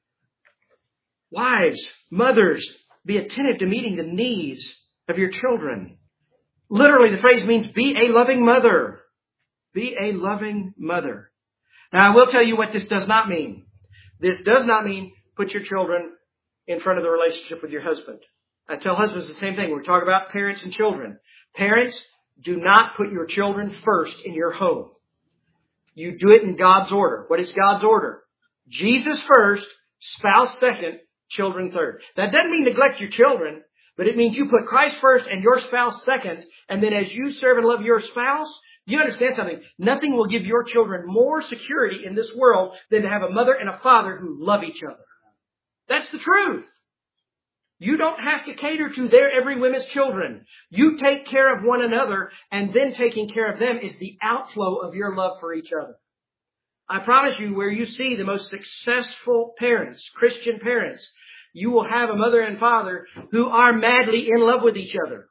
Wives, mothers, be attentive to meeting the needs of your children. Literally, the phrase means be a loving mother. Be a loving mother. Now, I will tell you what this does not mean. This does not mean put your children in front of the relationship with your husband. I tell husbands the same thing. When we talk about parents and children. Parents, do not put your children first in your home. You do it in God's order. What is God's order? Jesus first, spouse second, children third. That doesn't mean neglect your children, but it means you put Christ first and your spouse second, and then as you serve and love your spouse, you understand something. Nothing will give your children more security in this world than to have a mother and a father who love each other. That's the truth. You don't have to cater to their every whim's children. You take care of one another, and then taking care of them is the outflow of your love for each other. I promise you, where you see the most successful parents, Christian parents, you will have a mother and father who are madly in love with each other.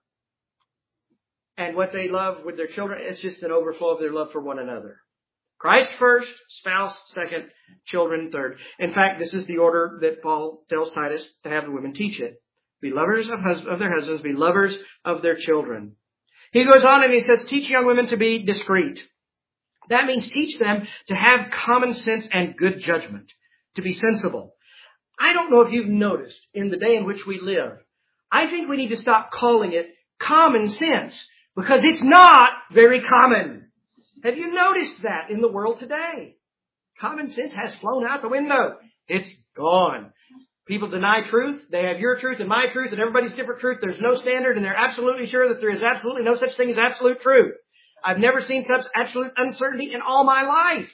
And what they love with their children, it's just an overflow of their love for one another. Christ first, spouse second, children third. In fact, this is the order that Paul tells Titus to have the women teach it. Be lovers of their husbands, be lovers of their children. He goes on and he says, teach young women to be discreet. That means teach them to have common sense and good judgment, to be sensible. I don't know if you've noticed in the day in which we live, I think we need to stop calling it common sense because it's not very common. Have you noticed that in the world today? Common sense has flown out the window. It's gone. People deny truth. They have your truth and my truth and everybody's different truth. There's no standard and they're absolutely sure that there is absolutely no such thing as absolute truth. I've never seen such absolute uncertainty in all my life.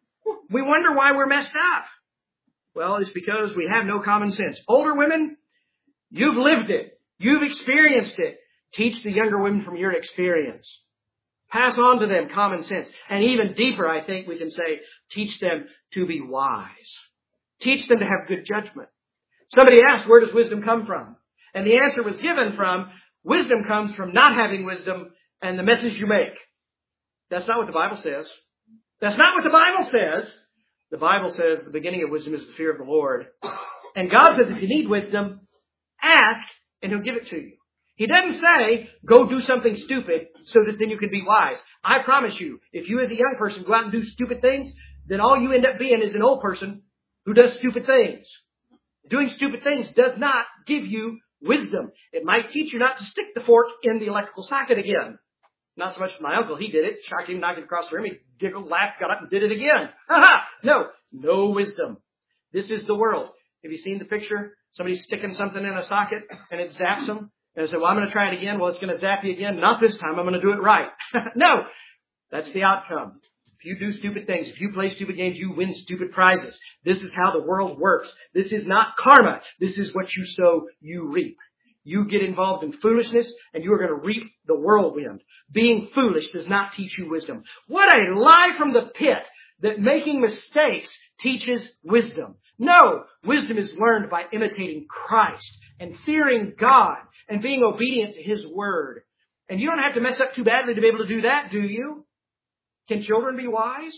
We wonder why we're messed up. Well, it's because we have no common sense. Older women, you've lived it. You've experienced it. Teach the younger women from your experience. Pass on to them common sense. And even deeper, I think we can say, teach them to be wise. Teach them to have good judgment. Somebody asked, where does wisdom come from? And the answer was given from, wisdom comes from not having wisdom and the message you make. That's not what the Bible says. That's not what the Bible says. The Bible says the beginning of wisdom is the fear of the Lord. And God says if you need wisdom, ask and He'll give it to you. He doesn't say, go do something stupid so that then you can be wise. I promise you, if you as a young person go out and do stupid things, then all you end up being is an old person who does stupid things. Doing stupid things does not give you wisdom. It might teach you not to stick the fork in the electrical socket again. Not so much my uncle. He did it. Shocked him, knocked it across the room. He giggled, laughed, got up and did it again. Ha ha! No wisdom. This is the world. Have you seen the picture? Somebody's sticking something in a socket and it zaps them. And they say, well, I'm going to try it again. Well, it's going to zap you again. Not this time. I'm going to do it right. No. That's the outcome. If you do stupid things, if you play stupid games, you win stupid prizes. This is how the world works. This is not karma. This is what you sow, you reap. You get involved in foolishness and you are going to reap the whirlwind. Being foolish does not teach you wisdom. What a lie from the pit that making mistakes teaches wisdom. No, wisdom is learned by imitating Christ and fearing God and being obedient to His word. And you don't have to mess up too badly to be able to do that, do you? Can children be wise?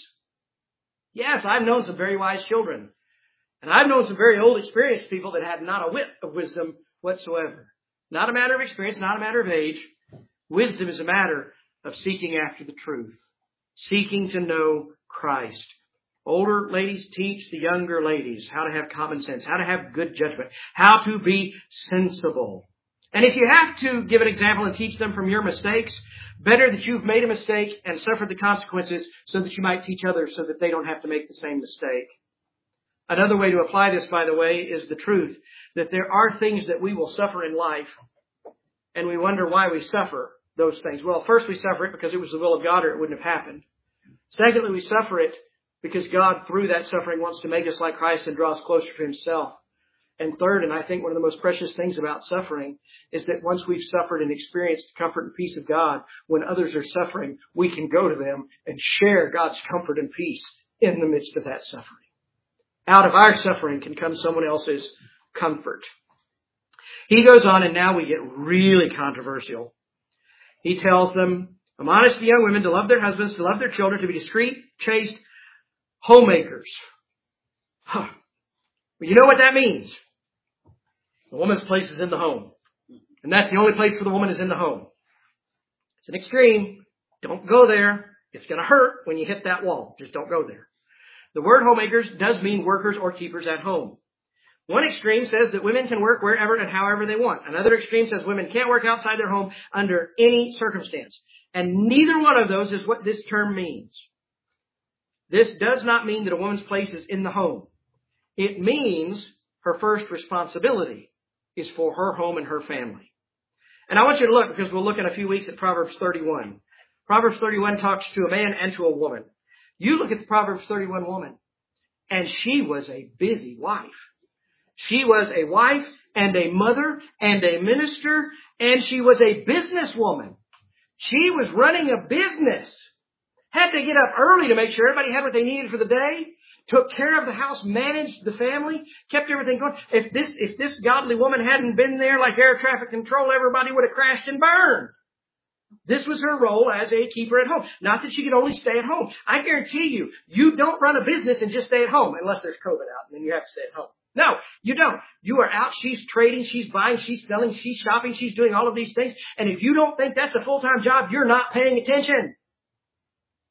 Yes, I've known some very wise children. And I've known some very old experienced people that had not a whit of wisdom whatsoever. Not a matter of experience, not a matter of age. Wisdom is a matter of seeking after the truth. Seeking to know Christ. Older ladies teach the younger ladies how to have common sense, how to have good judgment, how to be sensible. And if you have to give an example and teach them from your mistakes, better that you've made a mistake and suffered the consequences so that you might teach others so that they don't have to make the same mistake. Another way to apply this, by the way, is the truth that there are things that we will suffer in life and we wonder why we suffer those things. Well, first we suffer it because it was the will of God or it wouldn't have happened. Secondly, we suffer it because God, through that suffering, wants to make us like Christ and draw us closer to Himself. And third, and I think one of the most precious things about suffering is that once we've suffered and experienced the comfort and peace of God, when others are suffering, we can go to them and share God's comfort and peace in the midst of that suffering. Out of our suffering can come someone else's comfort. He goes on, and now we get really controversial. He tells them, admonish the young women to love their husbands, to love their children, to be discreet, chaste, homemakers. Well, you know what that means. The woman's place is in the home. And that's the only place for the woman is in the home. It's an extreme. Don't go there. It's going to hurt when you hit that wall. Just don't go there. The word homemakers does mean workers or keepers at home. One extreme says that women can work wherever and however they want. Another extreme says women can't work outside their home under any circumstance. And neither one of those is what this term means. This does not mean that a woman's place is in the home. It means her first responsibility is for her home and her family. And I want you to look, because we'll look in a few weeks at Proverbs 31. Proverbs 31 talks to a man and to a woman. You look at the Proverbs 31 woman, and she was a busy wife. She was a wife and a mother and a minister, and she was a businesswoman. She was running a business. Had to get up early to make sure everybody had what they needed for the day. Took care of the house, managed the family, kept everything going. If this godly woman hadn't been there like air traffic control, everybody would have crashed and burned. This was her role as a keeper at home. Not that she could only stay at home. I guarantee you, you don't run a business and just stay at home unless there's COVID out and then you have to stay at home. No, you don't. You are out, she's trading, she's buying, she's selling, she's shopping, she's doing all of these things. And if you don't think that's a full-time job, you're not paying attention.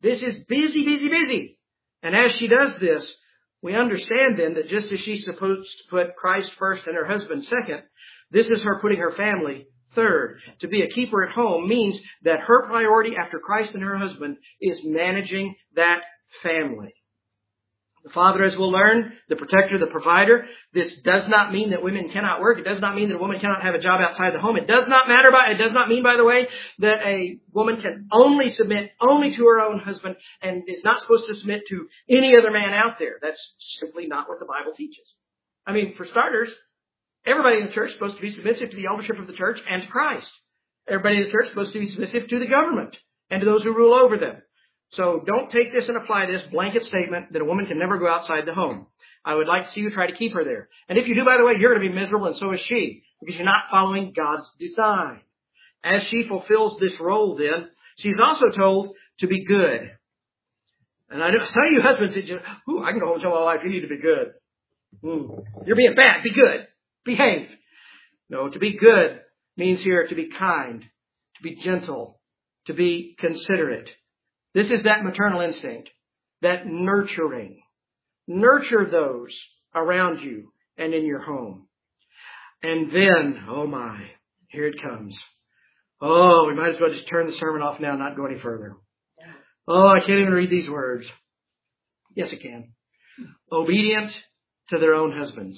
This is busy, busy, busy. And as she does this, we understand then that just as she's supposed to put Christ first and her husband second, this is her putting her family third. To be a keeper at home means that her priority after Christ and her husband is managing that family. The father, as we'll learn, the protector, the provider. This does not mean that women cannot work. It does not mean that a woman cannot have a job outside the home. It does not mean, by the way, that a woman can only submit only to her own husband and is not supposed to submit to any other man out there. That's simply not what the Bible teaches. I mean, for starters, everybody in the church is supposed to be submissive to the eldership of the church and to Christ. Everybody in the church is supposed to be submissive to the government and to those who rule over them. So don't take this and apply this blanket statement that a woman can never go outside the home. I would like to see you try to keep her there. And if you do, by the way, you're going to be miserable, and so is she, because you're not following God's design. As she fulfills this role then, she's also told to be good. And I know some of you husbands that just, I can go home and tell my wife, you need to be good. You're being bad. Be good. Behave. No, to be good means here to be kind, to be gentle, to be considerate. This is that maternal instinct, that nurturing. Nurture those around you and in your home. And then, oh my, here it comes. Oh, we might as well just turn the sermon off now and not go any further. Oh, I can't even read these words. Yes, I can. Obedient to their own husbands.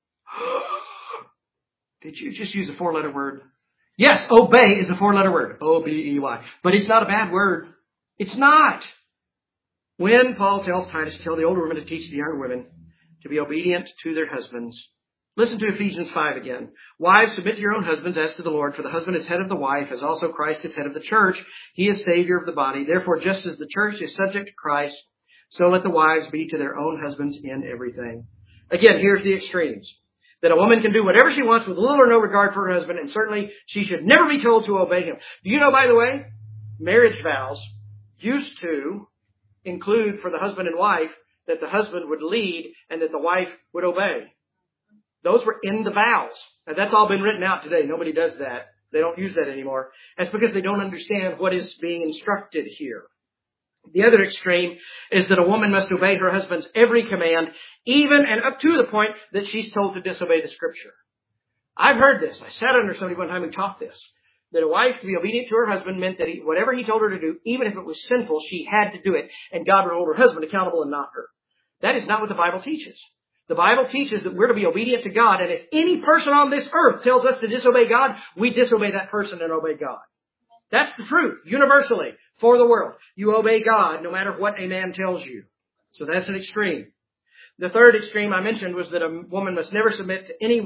Did you just use a 4-letter word? Yes, obey is a 4-letter word. O-B-E-Y. But it's not a bad word. It's not. When Paul tells Titus to tell the older women to teach the younger women to be obedient to their husbands, listen to Ephesians 5 again. Wives, submit to your own husbands as to the Lord, for the husband is head of the wife, as also Christ is head of the church. He is Savior of the body. Therefore, just as the church is subject to Christ, so let the wives be to their own husbands in everything. Again, here's the extremes. That a woman can do whatever she wants with little or no regard for her husband, and certainly she should never be told to obey him. Do you know, by the way, marriage vows used to include for the husband and wife that the husband would lead and that the wife would obey. Those were in the vows. Now, that's all been written out today. Nobody does that. They don't use that anymore. That's because they don't understand what is being instructed here. The other extreme is that a woman must obey her husband's every command, even and up to the point that she's told to disobey the Scripture. I've heard this. I sat under somebody one time who taught this. That a wife to be obedient to her husband meant that whatever he told her to do, even if it was sinful, she had to do it. And God would hold her husband accountable and not her. That is not what the Bible teaches. The Bible teaches that we're to be obedient to God. And if any person on this earth tells us to disobey God, we disobey that person and obey God. That's the truth, universally, for the world. You obey God no matter what a man tells you. So that's an extreme. The third extreme I mentioned was that a woman must never submit to any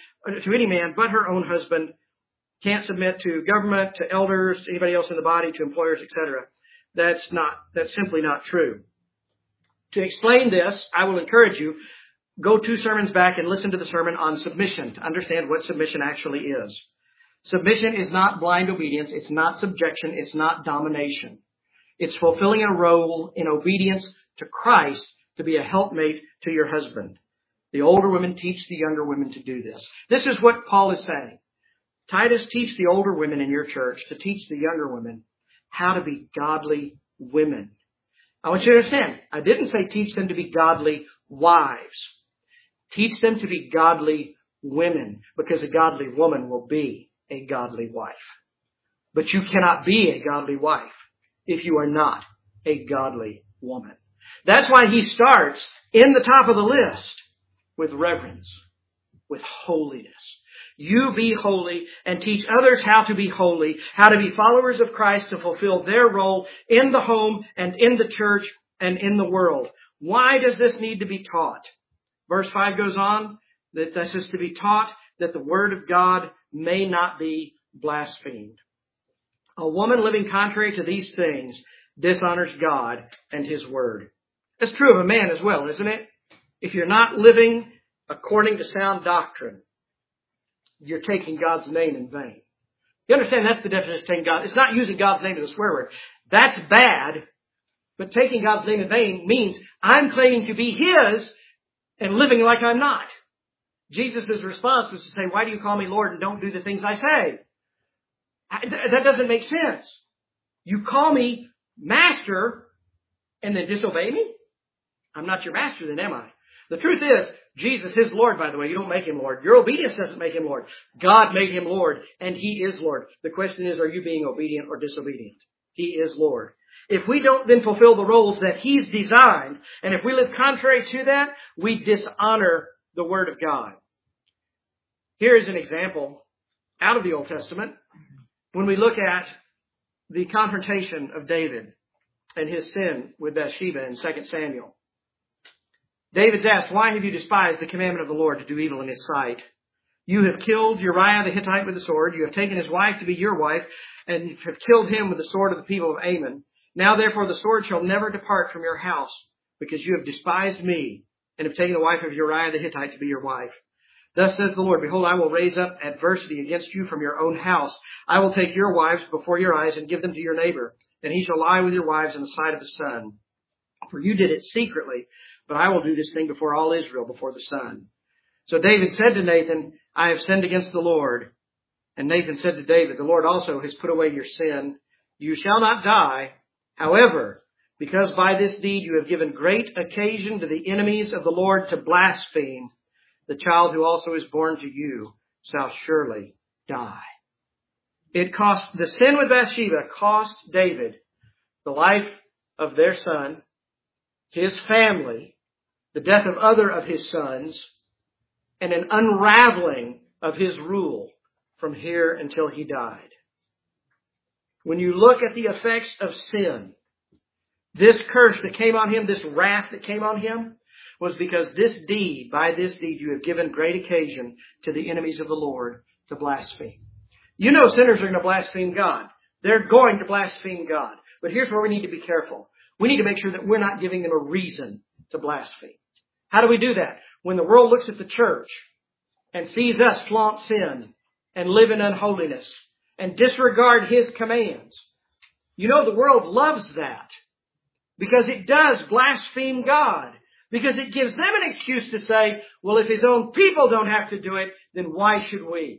man but her own husband. Can't submit to government, to elders, to anybody else in the body, to employers, etc. That's simply not true. To explain this, I will encourage you, go 2 sermons back and listen to the sermon on submission to understand what submission actually is. Submission is not blind obedience. It's not subjection. It's not domination. It's fulfilling a role in obedience to Christ to be a helpmate to your husband. The older women teach the younger women to do this. This is what Paul is saying. Titus, teach the older women in your church to teach the younger women how to be godly women. I want you to understand, I didn't say teach them to be godly wives. Teach them to be godly women, because a godly woman will be a godly wife. But you cannot be a godly wife if you are not a godly woman. That's why he starts in the top of the list with reverence, with holiness. You be holy and teach others how to be holy, how to be followers of Christ to fulfill their role in the home and in the church and in the world. Why does this need to be taught? Verse 5 goes on that this is to be taught that the word of God may not be blasphemed. A woman living contrary to these things dishonors God and his word. That's true of a man as well, isn't it? If you're not living according to sound doctrine, you're taking God's name in vain. You understand that's the definition of taking God. It's not using God's name as a swear word. That's bad. But taking God's name in vain means I'm claiming to be his and living like I'm not. Jesus' response was to say, why do you call me Lord and don't do the things I say? That doesn't make sense. You call me Master and then disobey me? I'm not your master then, am I? The truth is, Jesus is Lord, by the way. You don't make Him Lord. Your obedience doesn't make Him Lord. God made Him Lord, and He is Lord. The question is, are you being obedient or disobedient? He is Lord. If we don't then fulfill the roles that He's designed, and if we live contrary to that, we dishonor the Word of God. Here is an example out of the Old Testament when we look at the confrontation of David and his sin with Bathsheba in 2 Samuel. David's asked, why have you despised the commandment of the Lord to do evil in His sight? You have killed Uriah the Hittite with the sword. You have taken his wife to be your wife, and you have killed him with the sword of the people of Ammon. Now therefore the sword shall never depart from your house, because you have despised me, and have taken the wife of Uriah the Hittite to be your wife. Thus says the Lord, behold, I will raise up adversity against you from your own house. I will take your wives before your eyes and give them to your neighbor, and he shall lie with your wives in the sight of the sun. For you did it secretly, but I will do this thing before all Israel, before the sun. So David said to Nathan, I have sinned against the Lord. And Nathan said to David, the Lord also has put away your sin. You shall not die. However, because by this deed you have given great occasion to the enemies of the Lord to blaspheme, the child who also is born to you shall surely die. The sin with Bathsheba cost David the life of their son, his family, the death of other of his sons, and an unraveling of his rule from here until he died. When you look at the effects of sin, this curse that came on him, this wrath that came on him, was because by this deed, you have given great occasion to the enemies of the Lord to blaspheme. You know sinners are going to blaspheme God. They're going to blaspheme God. But here's where we need to be careful. We need to make sure that we're not giving them a reason to blaspheme. How do we do that? When the world looks at the church and sees us flaunt sin and live in unholiness and disregard His commands, you know the world loves that because it does blaspheme God. Because it gives them an excuse to say, well, if His own people don't have to do it, then why should we?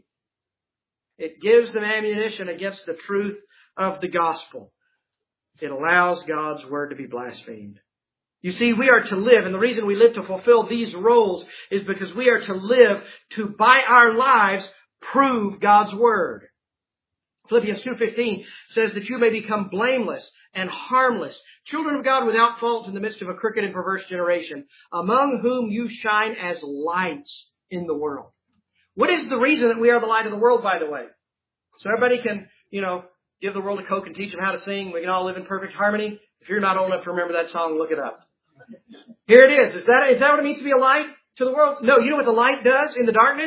It gives them ammunition against the truth of the gospel. It allows God's word to be blasphemed. You see, we are to live, and the reason we live to fulfill these roles is because we are to live to, by our lives, prove God's word. Philippians 2:15 says that you may become blameless and harmless, children of God without fault in the midst of a crooked and perverse generation, among whom you shine as lights in the world. What is the reason that we are the light of the world, by the way? So everybody can, give the world a Coke and teach them how to sing. We can all live in perfect harmony. If you're not old enough to remember that song, look it up. Here it is. Is that what it means to be a light to the world? No, you know what the light does in the darkness?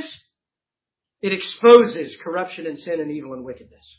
It exposes corruption and sin and evil and wickedness.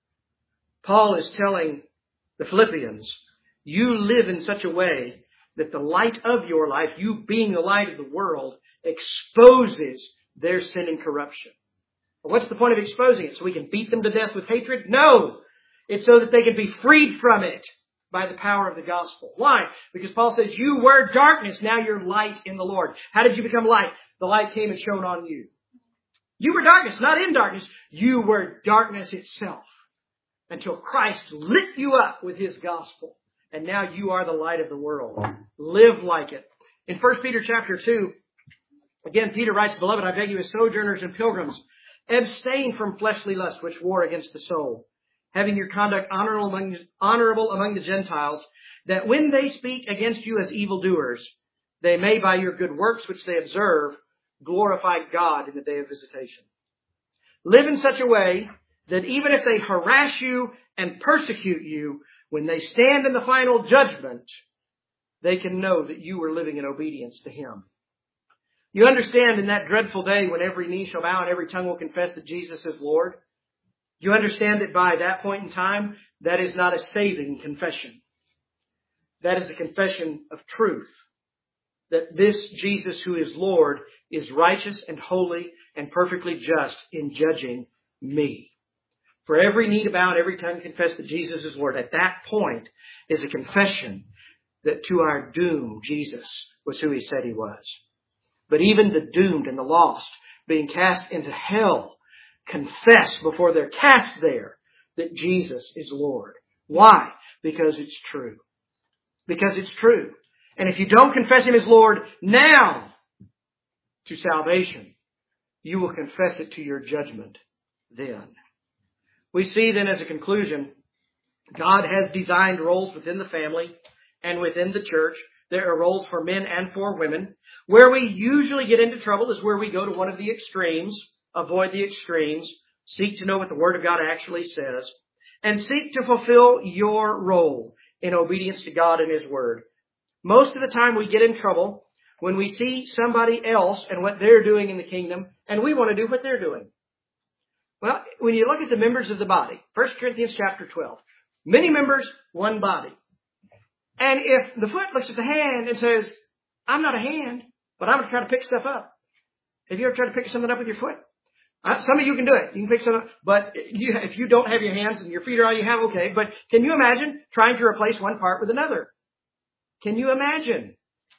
Paul is telling the Philippians, you live in such a way that the light of your life, you being the light of the world, exposes their sin and corruption. Well, what's the point of exposing it? So we can beat them to death with hatred? No! It's so that they can be freed from it by the power of the gospel. Why? Because Paul says, you were darkness, now you're light in the Lord. How did you become light? The light came and shone on you. You were darkness, not in darkness. You were darkness itself until Christ lit you up with His gospel. And now you are the light of the world. Live like it. In 1 Peter chapter 2, again, Peter writes, beloved, I beg you as sojourners and pilgrims, abstain from fleshly lusts which war against the soul, having your conduct honorable among the Gentiles, that when they speak against you as evildoers, they may by your good works which they observe, glorify God in the day of visitation. Live in such a way that even if they harass you and persecute you, when they stand in the final judgment, they can know that you were living in obedience to Him. You understand in that dreadful day when every knee shall bow and every tongue will confess that Jesus is Lord? You understand that by that point in time, that is not a saving confession. That is a confession of truth. That this Jesus who is Lord is righteous and holy and perfectly just in judging me. For every knee to bow and every tongue confess that Jesus is Lord. At that point is a confession that to our doom, Jesus was who He said He was. But even the doomed and the lost, being cast into hell, confess before they're cast there that Jesus is Lord. Why? Because it's true. because it's true. And if you don't confess Him as Lord now to salvation, you will confess it to your judgment then. We see then as a conclusion, God has designed roles within the family and within the church. There are roles for men and for women. Where we usually get into trouble is where we go to one of the extremes, avoid the extremes, seek to know what the Word of God actually says, and seek to fulfill your role in obedience to God and His Word. Most of the time we get in trouble when we see somebody else and what they're doing in the kingdom, and we want to do what they're doing. Well, when you look at the members of the body, 1 Corinthians chapter 12, many members, one body. And if the foot looks at the hand and says, I'm not a hand, but I'm going to try to pick stuff up. Have you ever tried to pick something up with your foot? Some of you can do it. You can pick something up. But if you don't have your hands and your feet are all you have, okay. But can you imagine trying to replace one part with another? Can you imagine?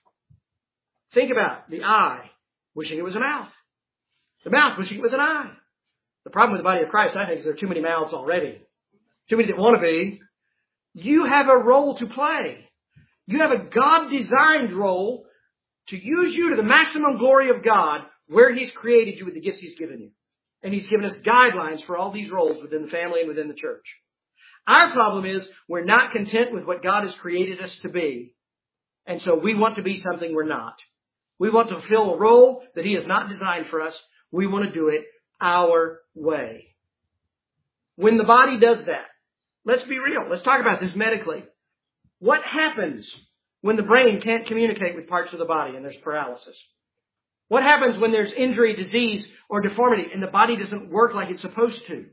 Think about the eye wishing it was a mouth. The mouth wishing it was an eye. The problem with the body of Christ, I think, is there are too many mouths already. Too many that want to be. You have a role to play. You have a God-designed role to use you to the maximum glory of God where He's created you with the gifts He's given you. And He's given us guidelines for all these roles within the family and within the church. Our problem is we're not content with what God has created us to be. And so we want to be something we're not. We want to fulfill a role that He has not designed for us. We want to do it our way. When the body does that, let's be real. Let's talk about this medically. What happens when the brain can't communicate with parts of the body and there's paralysis? What happens when there's injury, disease, or deformity and the body doesn't work like it's supposed to?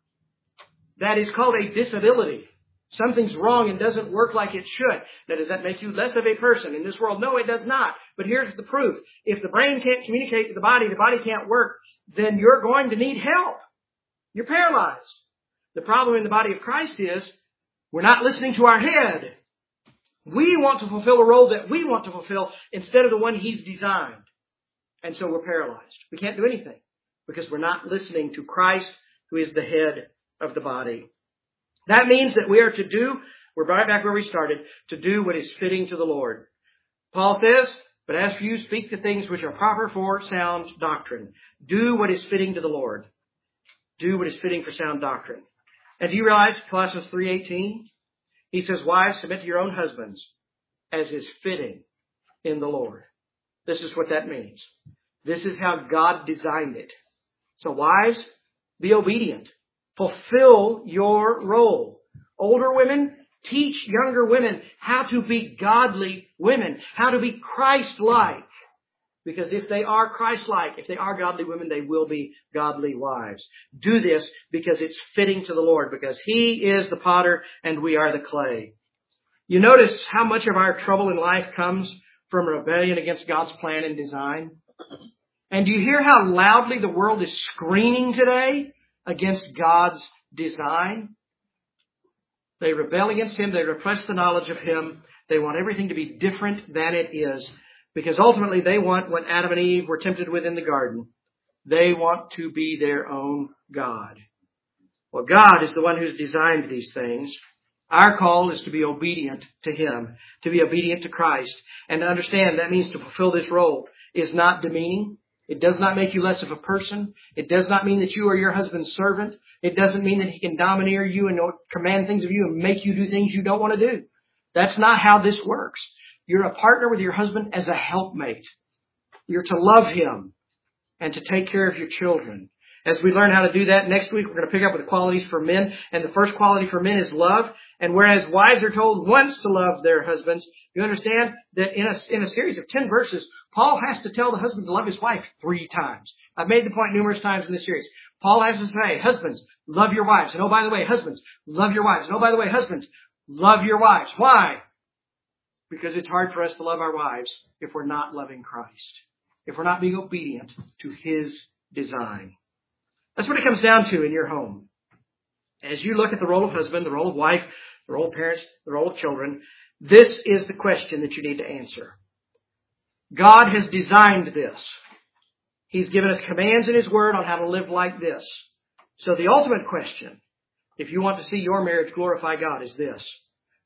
That is called a disability. Something's wrong and doesn't work like it should. Now, does that make you less of a person in this world? No, it does not. But here's the proof. If the brain can't communicate with the body can't work, then you're going to need help. You're paralyzed. The problem in the body of Christ is we're not listening to our head. We want to fulfill a role that we want to fulfill instead of the one He's designed. And so we're paralyzed. We can't do anything because we're not listening to Christ, who is the head of the body. That means that we are to do, we're right back where we started, to do what is fitting to the Lord. Paul says, but as for you, speak the things which are proper for sound doctrine. Do what is fitting to the Lord. Do what is fitting for sound doctrine. And do you realize, Colossians 3:18, he says, wives, submit to your own husbands as is fitting in the Lord. This is what that means. This is how God designed it. So wives, be obedient. Fulfill your role. Older women, teach younger women how to be godly women, how to be Christ-like. Because if they are Christ-like, if they are godly women, they will be godly wives. Do this because it's fitting to the Lord, because He is the potter and we are the clay. You notice how much of our trouble in life comes from rebellion against God's plan and design? And do you hear how loudly the world is screaming today against God's design? They rebel against Him. They repress the knowledge of Him. They want everything to be different than it is. Because ultimately they want what Adam and Eve were tempted with in the garden. They want to be their own God. Well, God is the one who's designed these things. Our call is to be obedient to Him, to be obedient to Christ. And to understand that means to fulfill this role is not demeaning. It does not make you less of a person. It does not mean that you are your husband's servant. It doesn't mean that he can domineer you and command things of you and make you do things you don't want to do. That's not how this works. You're a partner with your husband as a helpmate. You're to love him and to take care of your children. As we learn how to do that, next week we're going to pick up with the qualities for men. And the first quality for men is love. And whereas wives are told once to love their husbands, you understand that in a series of 10 verses, Paul has to tell the husband to love his wife 3 times. I've made the point numerous times in this series. Paul has to say, husbands, love your wives. And oh, by the way, husbands, love your wives. And oh, by the way, husbands, love your wives. Why? Because it's hard for us to love our wives if we're not loving Christ, if we're not being obedient to His design. That's what it comes down to in your home. As you look at the role of husband, the role of wife, the role of parents, the role of children, this is the question that you need to answer. God has designed this. He's given us commands in His Word on how to live like this. So the ultimate question, if you want to see your marriage glorify God, is this.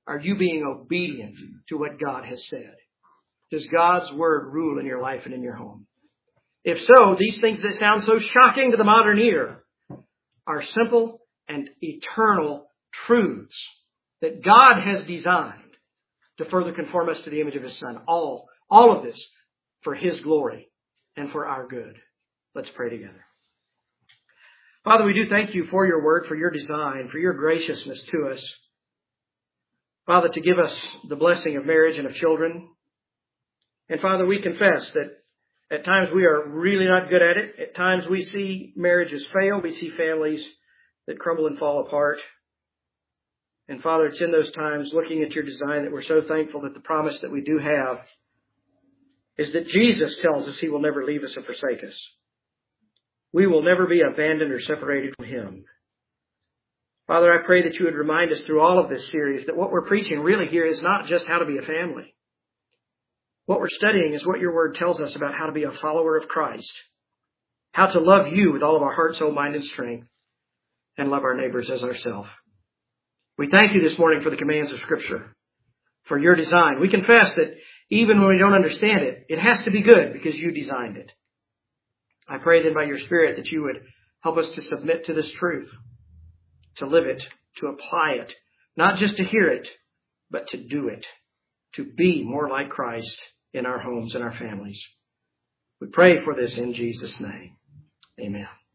Are you being obedient to what God has said? Does God's word rule in your life and in your home? If so, these things that sound so shocking to the modern ear are simple and eternal truths that God has designed to further conform us to the image of His Son. All of this for His glory and for our good. Let's pray together. Father, we do thank you for your word, for your design, for your graciousness to us. Father, to give us the blessing of marriage and of children. And Father, we confess that at times we are really not good at it. At times we see marriages fail. We see families that crumble and fall apart. And Father, it's in those times, looking at your design, that we're so thankful that the promise that we do have is that Jesus tells us He will never leave us or forsake us. We will never be abandoned or separated from Him. Father, I pray that you would remind us through all of this series that what we're preaching really here is not just how to be a family. What we're studying is what your word tells us about how to be a follower of Christ, how to love you with all of our heart, soul, mind, and strength, and love our neighbors as ourselves. We thank you this morning for the commands of Scripture, for your design. We confess that even when we don't understand it, it has to be good because you designed it. I pray then by your Spirit that you would help us to submit to this truth, to live it, to apply it, not just to hear it, but to do it, to be more like Christ in our homes and our families. We pray for this in Jesus' name. Amen.